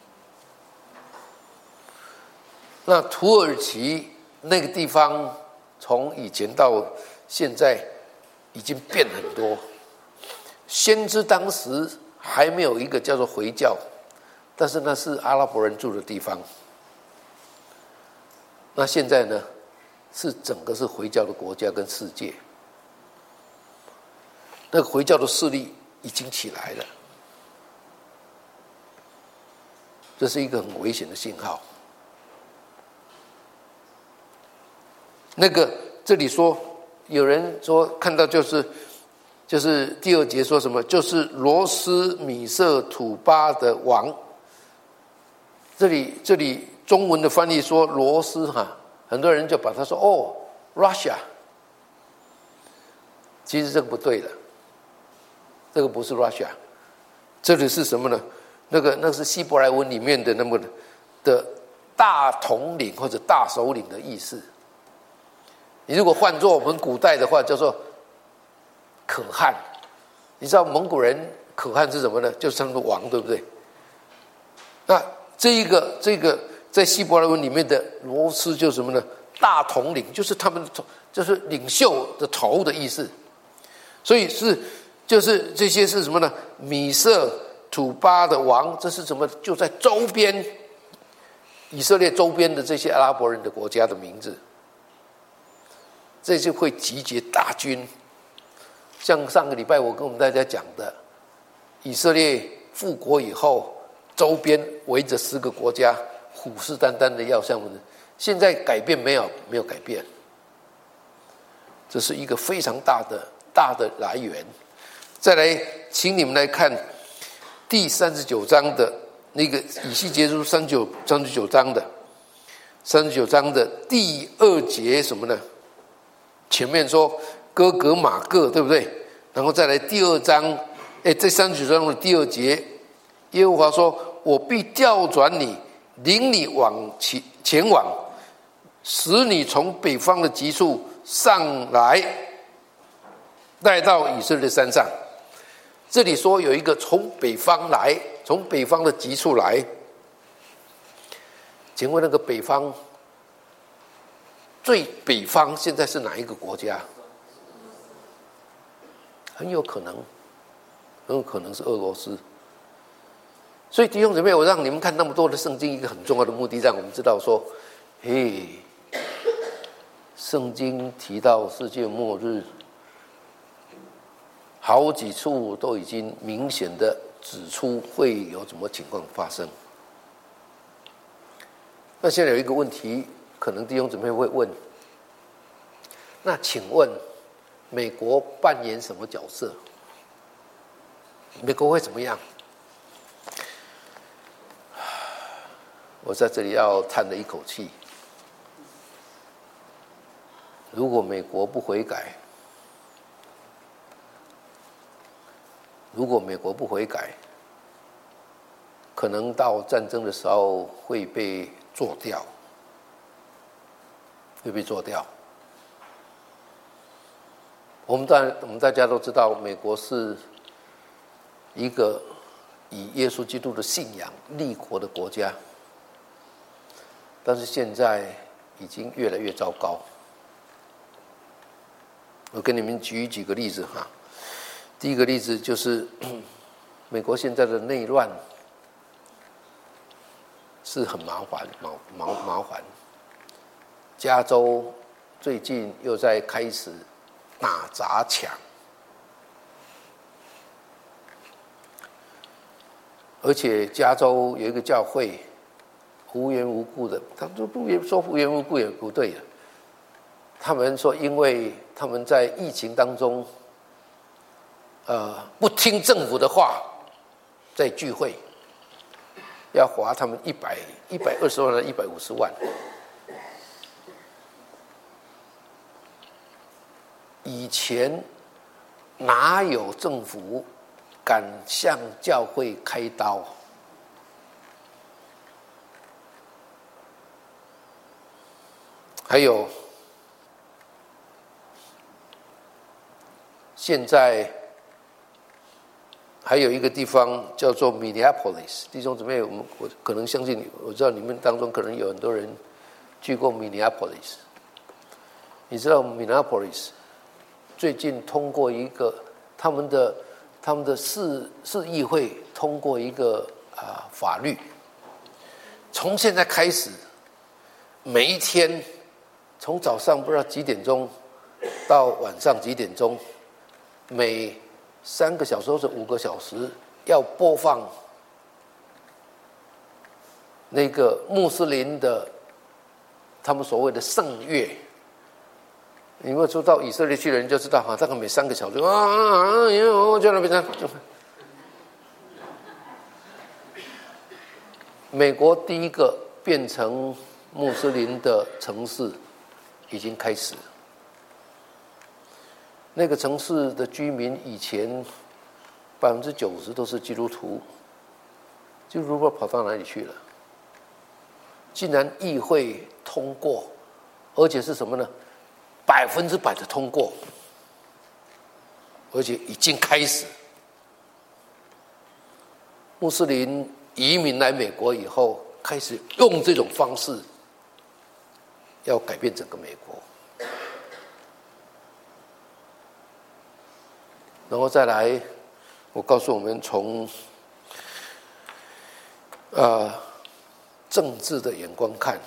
那土耳其那个地方从以前到现在已经变很多。先知当时还没有一个叫做回教，但是那是阿拉伯人住的地方。那现在呢，是整个是回教的国家跟世界。那个回教的势力已经起来了，这是一个很危险的信号。那个这里说，有人说看到就是第2节说什么？就是罗斯米色土巴的王。这里中文的翻译说罗斯哈，很多人就把它说Russia。其实这个不对的，这个不是 Russia， 这里是什么呢？那是希伯来文里面的那么的大统领或者大首领的意思。你如果换作我们古代的话，叫做可汗。你知道蒙古人可汗是什么呢？就是他们的王，对不对？那这个在希伯来文里面的罗斯就是什么呢？大统领，就是他们就是领袖的头的意思。所以就是这些是什么呢？米色、土巴的王，这是什么？就在周边以色列周边的这些阿拉伯人的国家的名字。这就会集结大军，像上个礼拜我跟我们大家讲的，以色列复国以后，周边围着10个国家，虎视眈眈的要向我们。现在改变没有改变，这是一个非常大的来源。再来，请你们来看第39章的那个以西结书39章的第2节什么呢？前面说哥格玛各，对不对？然后再来第2章，这39章的第2节，耶和华说：“我必调转你，领你前往，使你从北方的极处上来，带到以色列山上。”这里说有一个从北方来，从北方的极处来。请问那个北方？最北方现在是哪一个国家？很有可能是俄罗斯。所以弟兄姊妹，我让你们看那么多的圣经，一个很重要的目的，让我们知道说，圣经提到世界末日，好几处都已经明显的指出会有什么情况发生。那现在有一个问题，可能弟兄姊妹会问，那请问美国扮演什么角色？美国会怎么样？我在这里要叹了一口气。如果美国不悔改，可能到战争的时候会被做掉。我们大家都知道，美国是一个以耶稣基督的信仰立国的国家，但是现在已经越来越糟糕。我跟你们举几个例子哈。第一个例子就是美国现在的内乱是很麻烦。加州最近又在开始打砸抢，而且加州有一个教会无缘无故的，他们说无缘无故也不对了。他们说，因为他们在疫情当中，不听政府的话，在聚会，要罚他们120万到150万。以前哪有政府敢向教会开刀？还有，现在还有一个地方叫做 Minneapolis， 弟兄姊妹，我可能相信，我知道你们当中可能有很多人去过 Minneapolis。你知道 Minneapolis 最近通过一个他们的市议会通过一个法律，从现在开始，每一天从早上不知道几点钟到晚上几点钟，每3个小时或者5个小时要播放那个穆斯林的他们所谓的圣乐。你们说到以色列去的人就知道，大概每3个小时我在那边。美国第一个变成穆斯林的城市已经开始。那个城市的居民以前90%都是基督徒，基督徒不知道跑到哪里去了。竟然议会通过，而且是什么呢？100%的通过，而且已经开始。穆斯林移民来美国以后， 开始用这种方式要改变整个美国。然后再来，我告诉我们从政治的眼光看，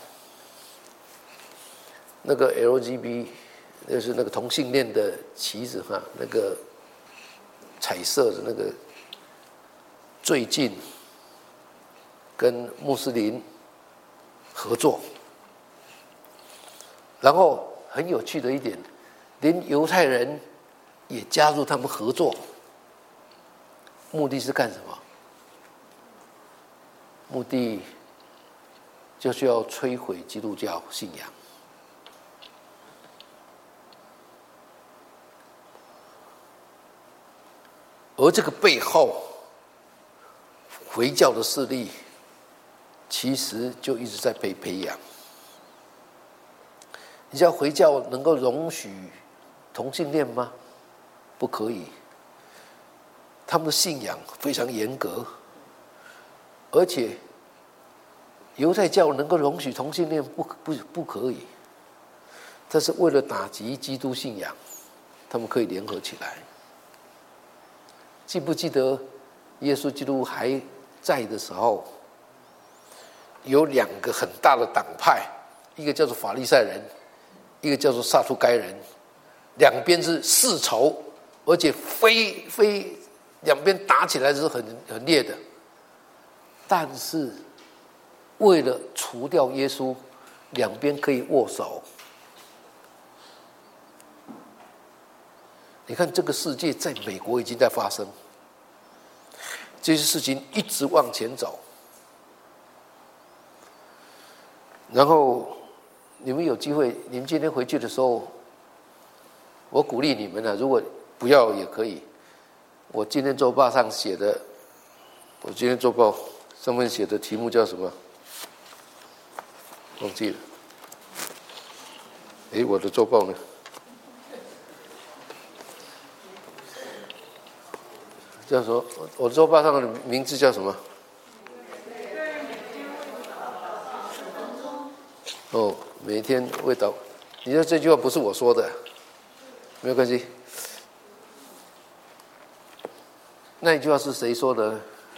那个 LGBT 就是那个同性恋的旗子哈，那个彩色的那个，最近跟穆斯林合作，然后很有趣的一点，连犹太人也加入他们合作，目的是干什么？目的就是要摧毁基督教信仰。而这个背后，回教的势力其实就一直在被培养。你知道回教能够容许同性恋吗？不可以。他们的信仰非常严格，而且犹太教能够容许同性恋不可以。但是为了打击基督信仰，他们可以联合起来。记不记得耶稣基督还在的时候，有两个很大的党派，一个叫做法利赛人，一个叫做撒都该人，两边是世仇，而且非两边打起来是很烈的。但是为了除掉耶稣，两边可以握手。你看这个世界在美国已经在发生，这些事情一直往前走。然后你们有机会，你们今天回去的时候，我鼓励你们如果不要也可以。我今天周报上写的，我今天周报上面写的题目叫什么？忘记了。我的周报呢？叫什么？我的周报上的名字叫什么？每天为祷。你说这句话不是我说的，没有关系。那一句话是谁说的？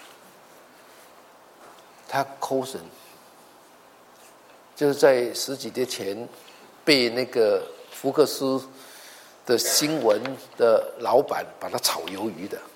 他Coulson，就是在十几年前被那个福克斯的新闻的老板把他炒鱿鱼的。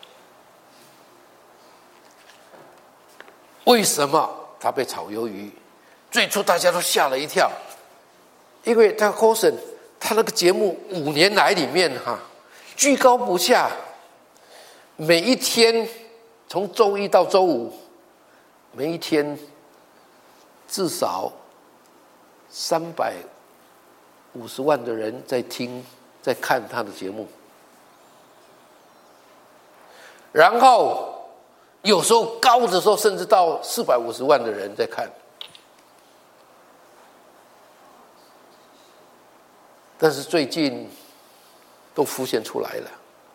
为什么他被炒鱿鱼？最初大家都吓了一跳，因为他Coulson他那个节目5年来里面居高不下，每一天从周一到周五，每一天至少350万的人在听在看他的节目，然后有时候高的时候甚至到450万的人在看。但是最近都浮现出来了，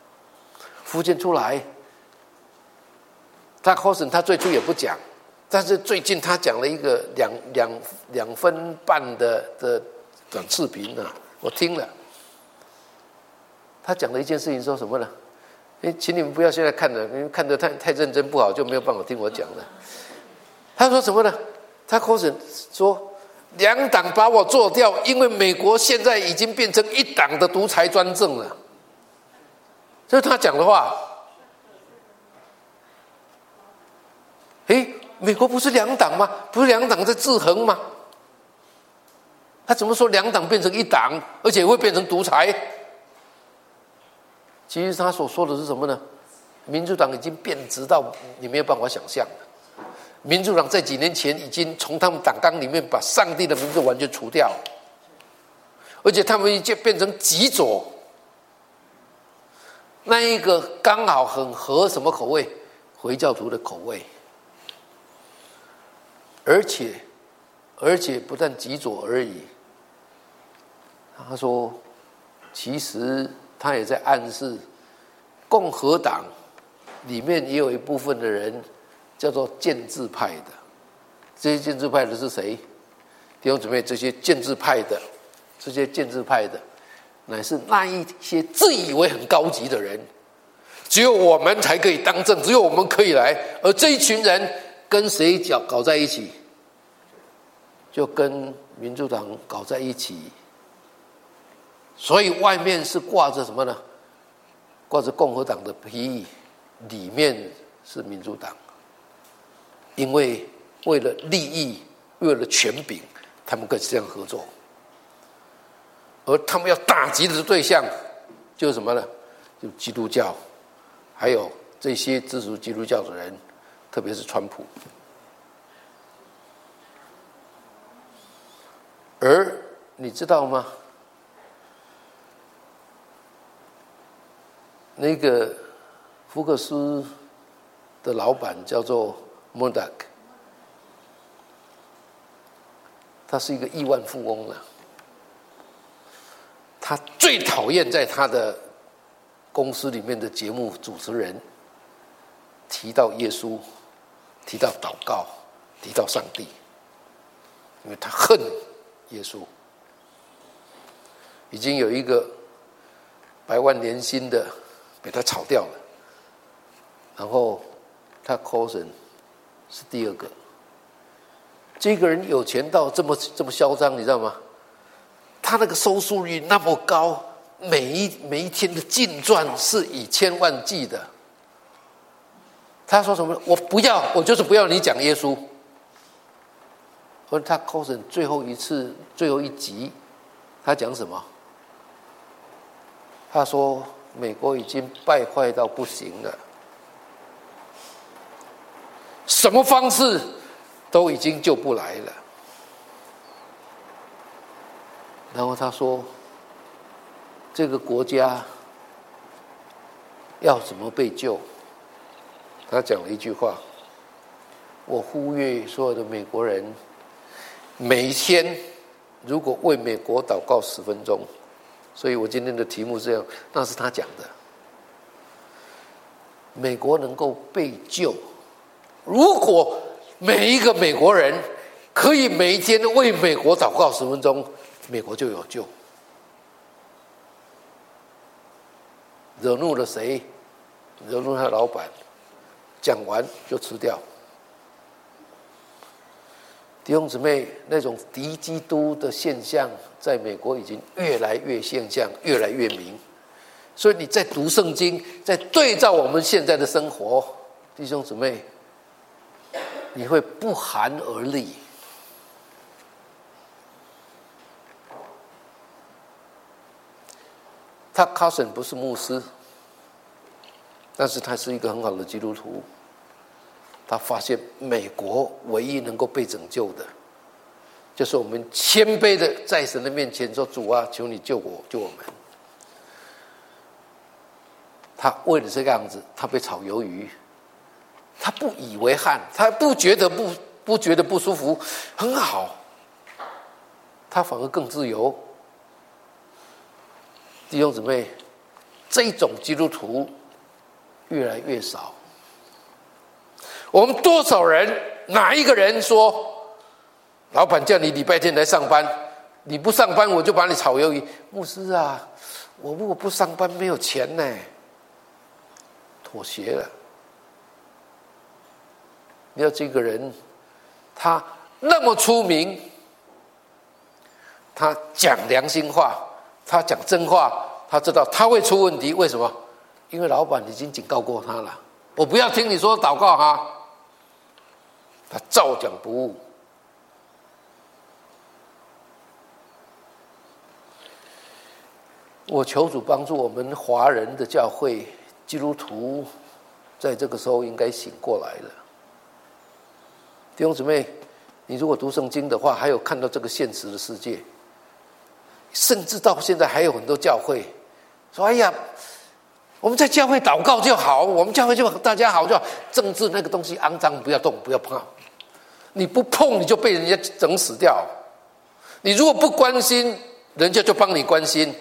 他Coulson他最初也不讲，但是最近他讲了一个2分半的短视频我听了。他讲了一件事情，说什么呢？请你们不要现在看了，因为看得太认真不好，就没有办法听我讲了。他说什么呢？他Coulson说2党把我做掉，因为美国现在已经变成1党的独裁专政了。这是他讲的话。美国不是2党吗？不是2党在制衡吗？他怎么说2党变成1党，而且会变成独裁？其实他所说的是什么呢？民主党已经变质到你没有办法想象的。民主党在几年前已经从他们党纲里面把上帝的名字完全除掉，而且他们已经变成极左，那一个刚好很合什么口味？回教徒的口味。而且不但极左而已，他说其实他也在暗示共和党里面也有一部分的人叫做建制派的， 这些建制派的是谁？弟兄姊妹，这些建制派的，乃是那一些自以为很高级的人，只有我们才可以当政，只有我们可以来。而这一群人跟谁搞在一起？就跟民主党搞在一起。所以外面是挂着什么呢？挂着共和党的皮衣，里面是民主党。因为为了利益，为了权柄，他们可以这样合作。而他们要打击的对象就是什么呢？就基督教，还有这些支持基督教的人，特别是川普。而你知道吗？那个福克斯的老板叫做 Murdoch， 他是一个亿万富翁了。他最讨厌在他的公司里面的节目主持人提到耶稣，提到祷告，提到上帝，因为他恨耶稣。已经有一个100万年薪的被他炒掉了，然后他 cousin 是第二个。这个人有钱到这么嚣张，你知道吗？他那个收视率那么高，每一天的净赚是以千万计的。他说什么？我不要，我就是不要你讲耶稣。而他 cousin 最后一集，他讲什么？他说美国已经败坏到不行了，什么方式都已经救不来了。然后他说这个国家要怎么被救？他讲了一句话：我呼吁所有的美国人，每一天如果为美国祷告10分钟。所以我今天的题目是这样，那是他讲的。美国能够被救，如果每一个美国人可以每一天为美国祷告10分钟，美国就有救。惹怒了谁？惹怒他老板，讲完就吃掉。弟兄姊妹，那种敌基督的现象在美国已经越来越现象，越来越明。所以你在读圣经，在对照我们现在的生活，弟兄姊妹，你会不寒而栗。他 cousin 不是牧师，但是他是一个很好的基督徒。他发现美国唯一能够被拯救的，就是我们谦卑的在神的面前说：主啊，求你救我，救我们。他为了这个样子，他被炒鱿鱼，他不以为憾，他不觉得不舒服，很好，他反而更自由。弟兄姊妹，这种基督徒越来越少。我们多少人，哪一个人说老板叫你礼拜天来上班，你不上班我就把你炒鱿鱼？牧师啊，我如果不上班没有钱呢，妥协了。你要这个人，他那么出名，他讲良心话，他讲真话，他知道他会出问题。为什么？因为老板已经警告过他了，我不要听你说祷告哈。他照讲不误。我求主帮助我们华人的教会基督徒，在这个时候应该醒过来了。弟兄姊妹，你如果读圣经的话，还有看到这个现实的世界，甚至到现在还有很多教会说：哎呀，我们在教会祷告就好，我们教会就大家好就好，政治那个东西肮脏，不要动，不要碰。你不碰你就被人家整死掉，你如果不关心，人家就帮你关心。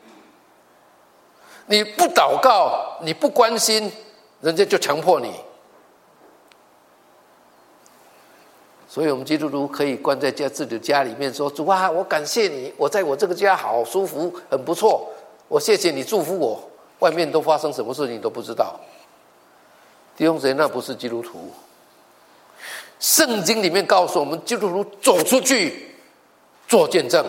你不祷告，你不关心，人家就强迫你。 所以我们基督徒可以关在自己的家里面说，主啊，我感谢你，我在我这个家好舒服，很不错，我谢谢你祝福我，外面都发生什么事情都不知道。弟兄姊妹，那不是基督徒。圣经里面告诉我们，基督徒走出去做见证。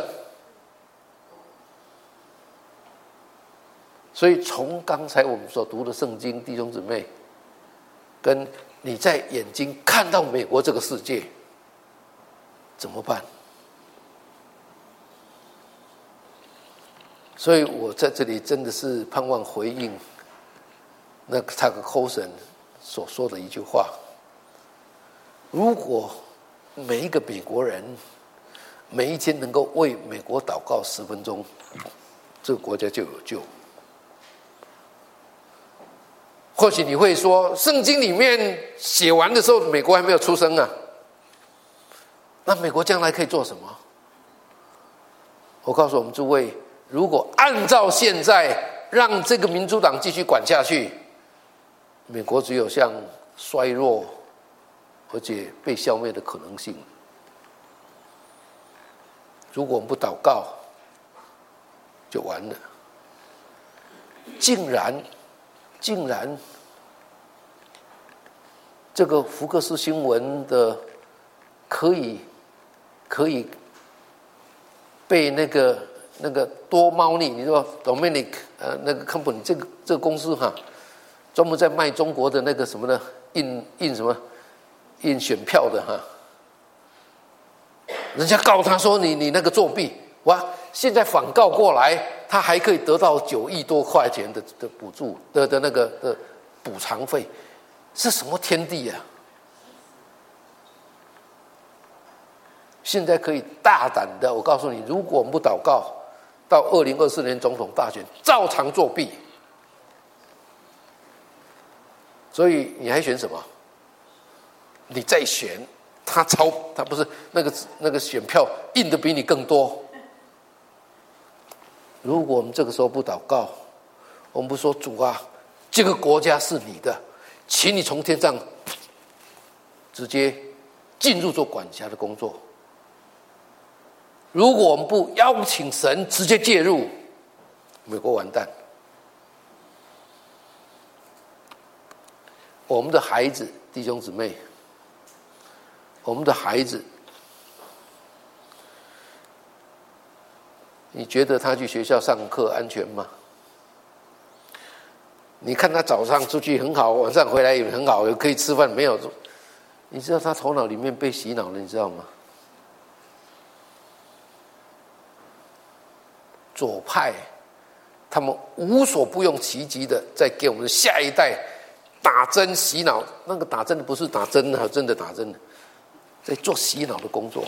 所以从刚才我们所读的圣经，弟兄姊妹，跟你在眼睛看到美国这个世界怎么办？所以我在这里真的是盼望回应那个Tucker Carlson所说的一句话：如果每一个美国人每一天能够为美国祷告10分钟，这个国家就有救。或许你会说，圣经里面写完的时候，美国还没有出生啊，那美国将来可以做什么？我告诉我们诸位，如果按照现在让这个民主党继续管下去，美国只有向衰弱而且被消灭的可能性。如果我们不祷告，就完了。竟然这个福克斯新闻的可以被那个多猫腻，你说 Dominic 那个 company 这个公司哈，专门在卖中国的那个什么呢，印什么印选票的哈，人家告他说你那个作弊，哇！现在反告过来，他还可以得到9亿多块钱的补助的那个的补偿费，是什么天地啊？现在可以大胆的，我告诉你，如果我们不祷告，到2024年总统大选照常作弊。所以你还选什么？你再选，他不是那个选票印的比你更多。如果我们这个时候不祷告，我们不说主啊，这个国家是你的，请你从天上直接进入做管辖的工作。如果我们不邀请神直接介入，美国完蛋。我们的孩子，弟兄姊妹，我们的孩子，你觉得他去学校上课安全吗？你看他早上出去很好，晚上回来也很好，可以吃饭，没有？你知道他头脑里面被洗脑了，你知道吗？左派他们无所不用其极的在给我们的下一代打针洗脑，那个打针的不是打针啊，真的打针的，在做洗脑的工作。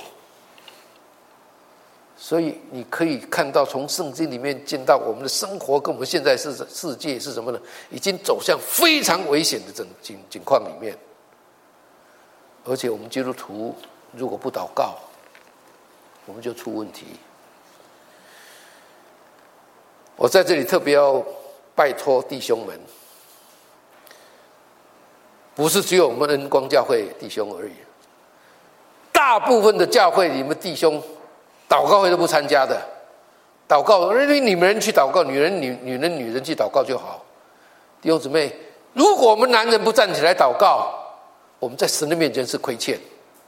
所以你可以看到，从圣经里面见到我们的生活跟我们现在世界是什么呢？已经走向非常危险的境况里面。而且我们基督徒如果不祷告，我们就出问题。我在这里特别要拜托弟兄们，不是只有我们恩光教会弟兄而已，大部分的教会你们弟兄祷告会都不参加的，祷告你们人去祷告，女人去祷告就好。弟兄姊妹，如果我们男人不站起来祷告，我们在神的面前是亏欠。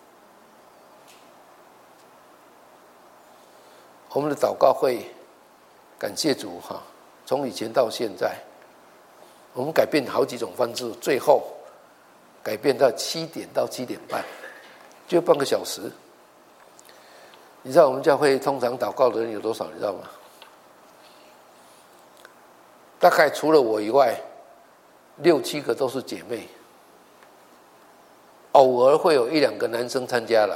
我们的祷告会，感谢主哈，从以前到现在，我们改变好几种方式，最后改变到7点到7点半，就半个小时。你知道我们教会通常祷告的人有多少？你知道吗？大概除了我以外，6、7个都是姐妹，偶尔会有1、2个男生参加了。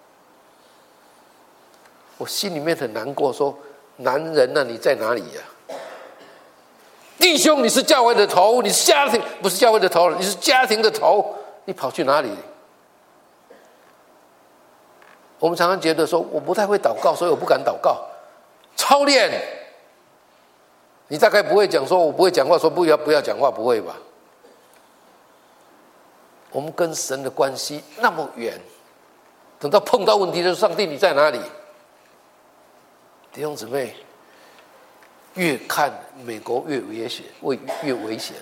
我心里面很难过，说男人啊，你在哪里呀？弟兄，你是教会的头，你是家庭，不是教会的头，你是家庭的头，你跑去哪里？我们常常觉得说，我不太会祷告，所以我不敢祷告。操练，你大概不会讲说，我不会讲话，说不要讲话，不会吧？我们跟神的关系那么远， 等到碰到问题的时候，上帝你在哪里？弟兄姊妹，越看美国越危险，越危险。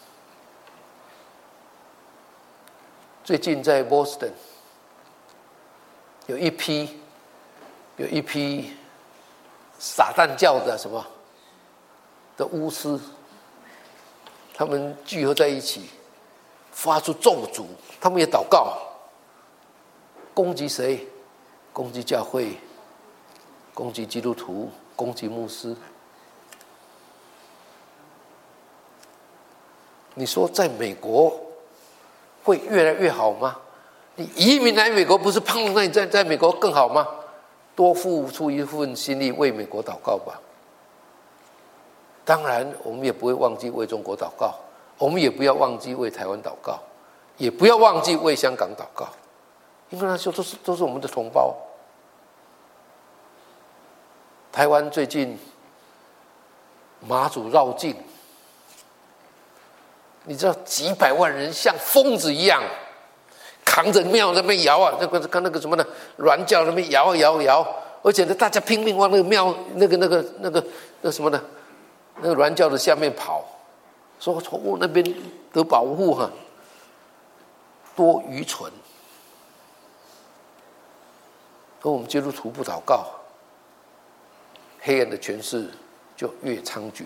最近在波士顿有一批撒旦教的什么的巫师，他们聚合在一起，发出咒诅，他们也祷告，攻击谁？攻击教会，攻击基督徒，攻击牧师。你说在美国会越来越好吗？你移民来美国不是盼望你在美国更好吗？多付出一份心力为美国祷告吧。当然我们也不会忘记为中国祷告，我们也不要忘记为台湾祷告，也不要忘记为香港祷告，因为那些都是我们的同胞。台湾最近马祖绕境，你知道几百万人像疯子一样扛着庙在那边摇啊，那个什么呢，銮轿那边摇啊摇啊摇，而且呢大家拼命往那个庙那什么呢，那个銮轿的下面跑，说从那边得保护哈，多愚蠢！而我们基督徒不祷告，黑暗的权势就越猖獗。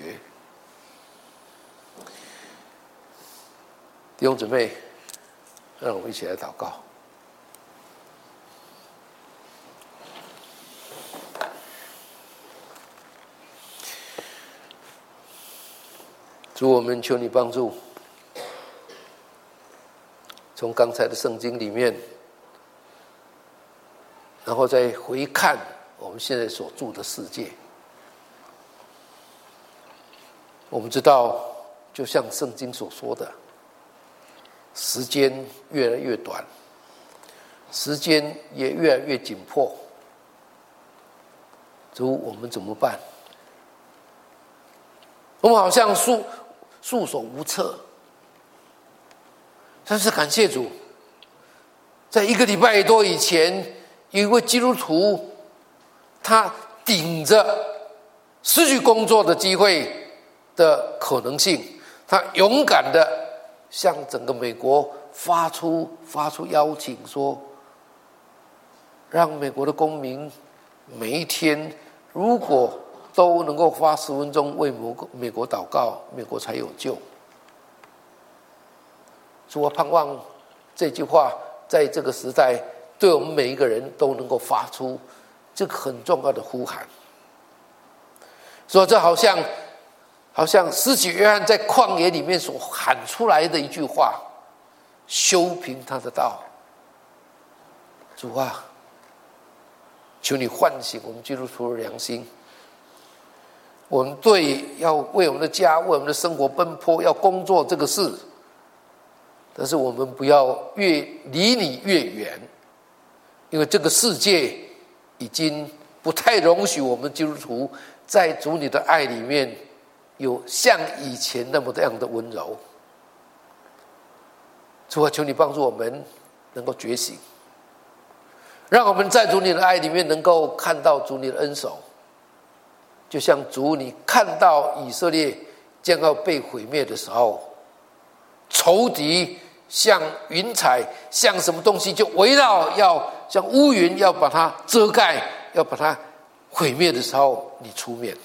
弟兄姊妹，让我们一起来祷告。主，我们求你帮助，从刚才的圣经里面，然后再回看我们现在所住的世界。我们知道，就像圣经所说的，时间越来越短，时间也越来越紧迫。主，我们怎么办？我们好像束手无策。但是感谢主，在1个礼拜多以前，有一位基督徒，他顶着失去工作的机会的可能性，他勇敢的向整个美国发出邀请，说让美国的公民每一天如果都能够花10分钟为美国祷告，美国才有救。所以我盼望这句话在这个时代对我们每一个人都能够发出这个很重要的呼喊。所以这好像施洗约翰在旷野里面所喊出来的一句话，修平他的道。主啊，求你唤醒我们基督徒的良心，我们对要为我们的家为我们的生活奔波，要工作这个事，但是我们不要越离你越远，因为这个世界已经不太容许我们基督徒在主你的爱里面有像以前那么样的温柔。主啊，求你帮助我们能够觉醒，让我们在主你的爱里面能够看到主你的恩手，就像主你看到以色列将要被毁灭的时候，仇敌像云彩，像什么东西就围绕，要像乌云要把它遮盖，要把它毁灭的时候，你出面。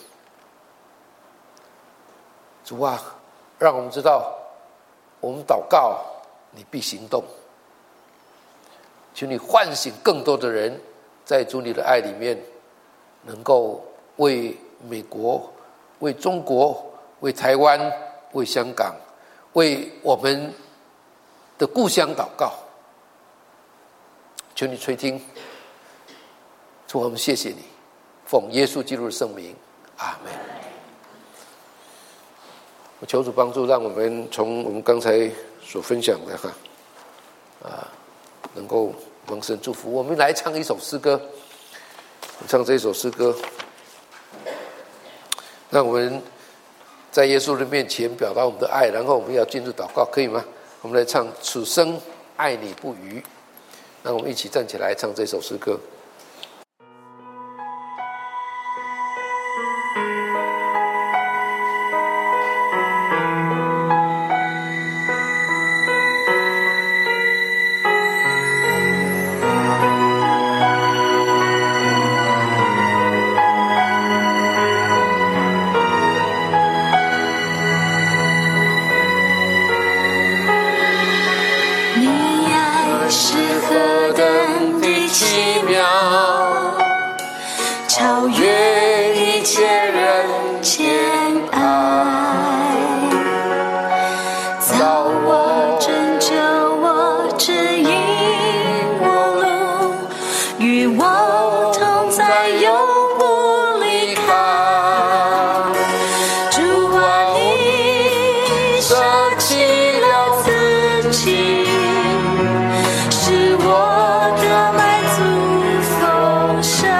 主啊，让我们知道，我们祷告，你必行动。求你唤醒更多的人，在主你的爱里面，能够为美国、为中国、为台湾、为香港、为我们的故乡祷告。求你垂听。主，我们谢谢你，奉耶稣基督的圣名，阿们。我求主帮助，让我们从我们刚才所分享的能够蒙神祝福。我们来唱一首诗歌，唱这首诗歌，让我们在耶稣的面前表达我们的爱，然后我们要进入祷告，可以吗？我们来唱此生爱你不渝， 让我们一起站起来唱这首诗歌。 超越一切人间爱，造我、拯救我、指引我路，与我同在，永不离开。主啊，你舍弃了自己，使我的满足丰盛。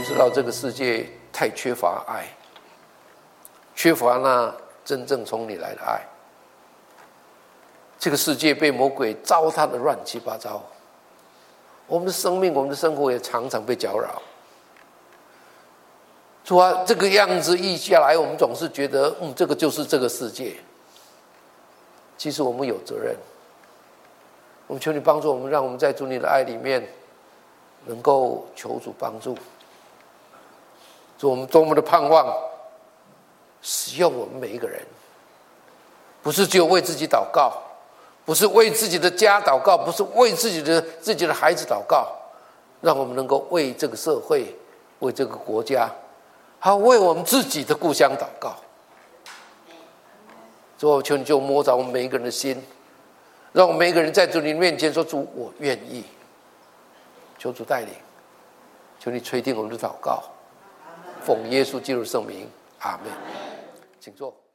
知道这个世界太缺乏爱，缺乏那真正从你来的爱。这个世界被魔鬼糟蹋的乱七八糟，我们的生命，我们的生活也常常被搅扰。主啊，这个样子一下来，我们总是觉得，这个就是这个世界。其实我们有责任，我们求你帮助我们，让我们在主你的爱里面，能够求主帮助。主，我们多么的盼望使用我们每一个人，不是只有为自己祷告，不是为自己的家祷告，不是为自己的孩子祷告，让我们能够为这个社会，为这个国家，还有为我们自己的故乡祷告。主，我求你就摸着我们每一个人的心，让我们每一个人在主你面前说：主，我愿意。求主带领，求你垂听我们的祷告，奉耶稣基督的圣名，阿们。请坐。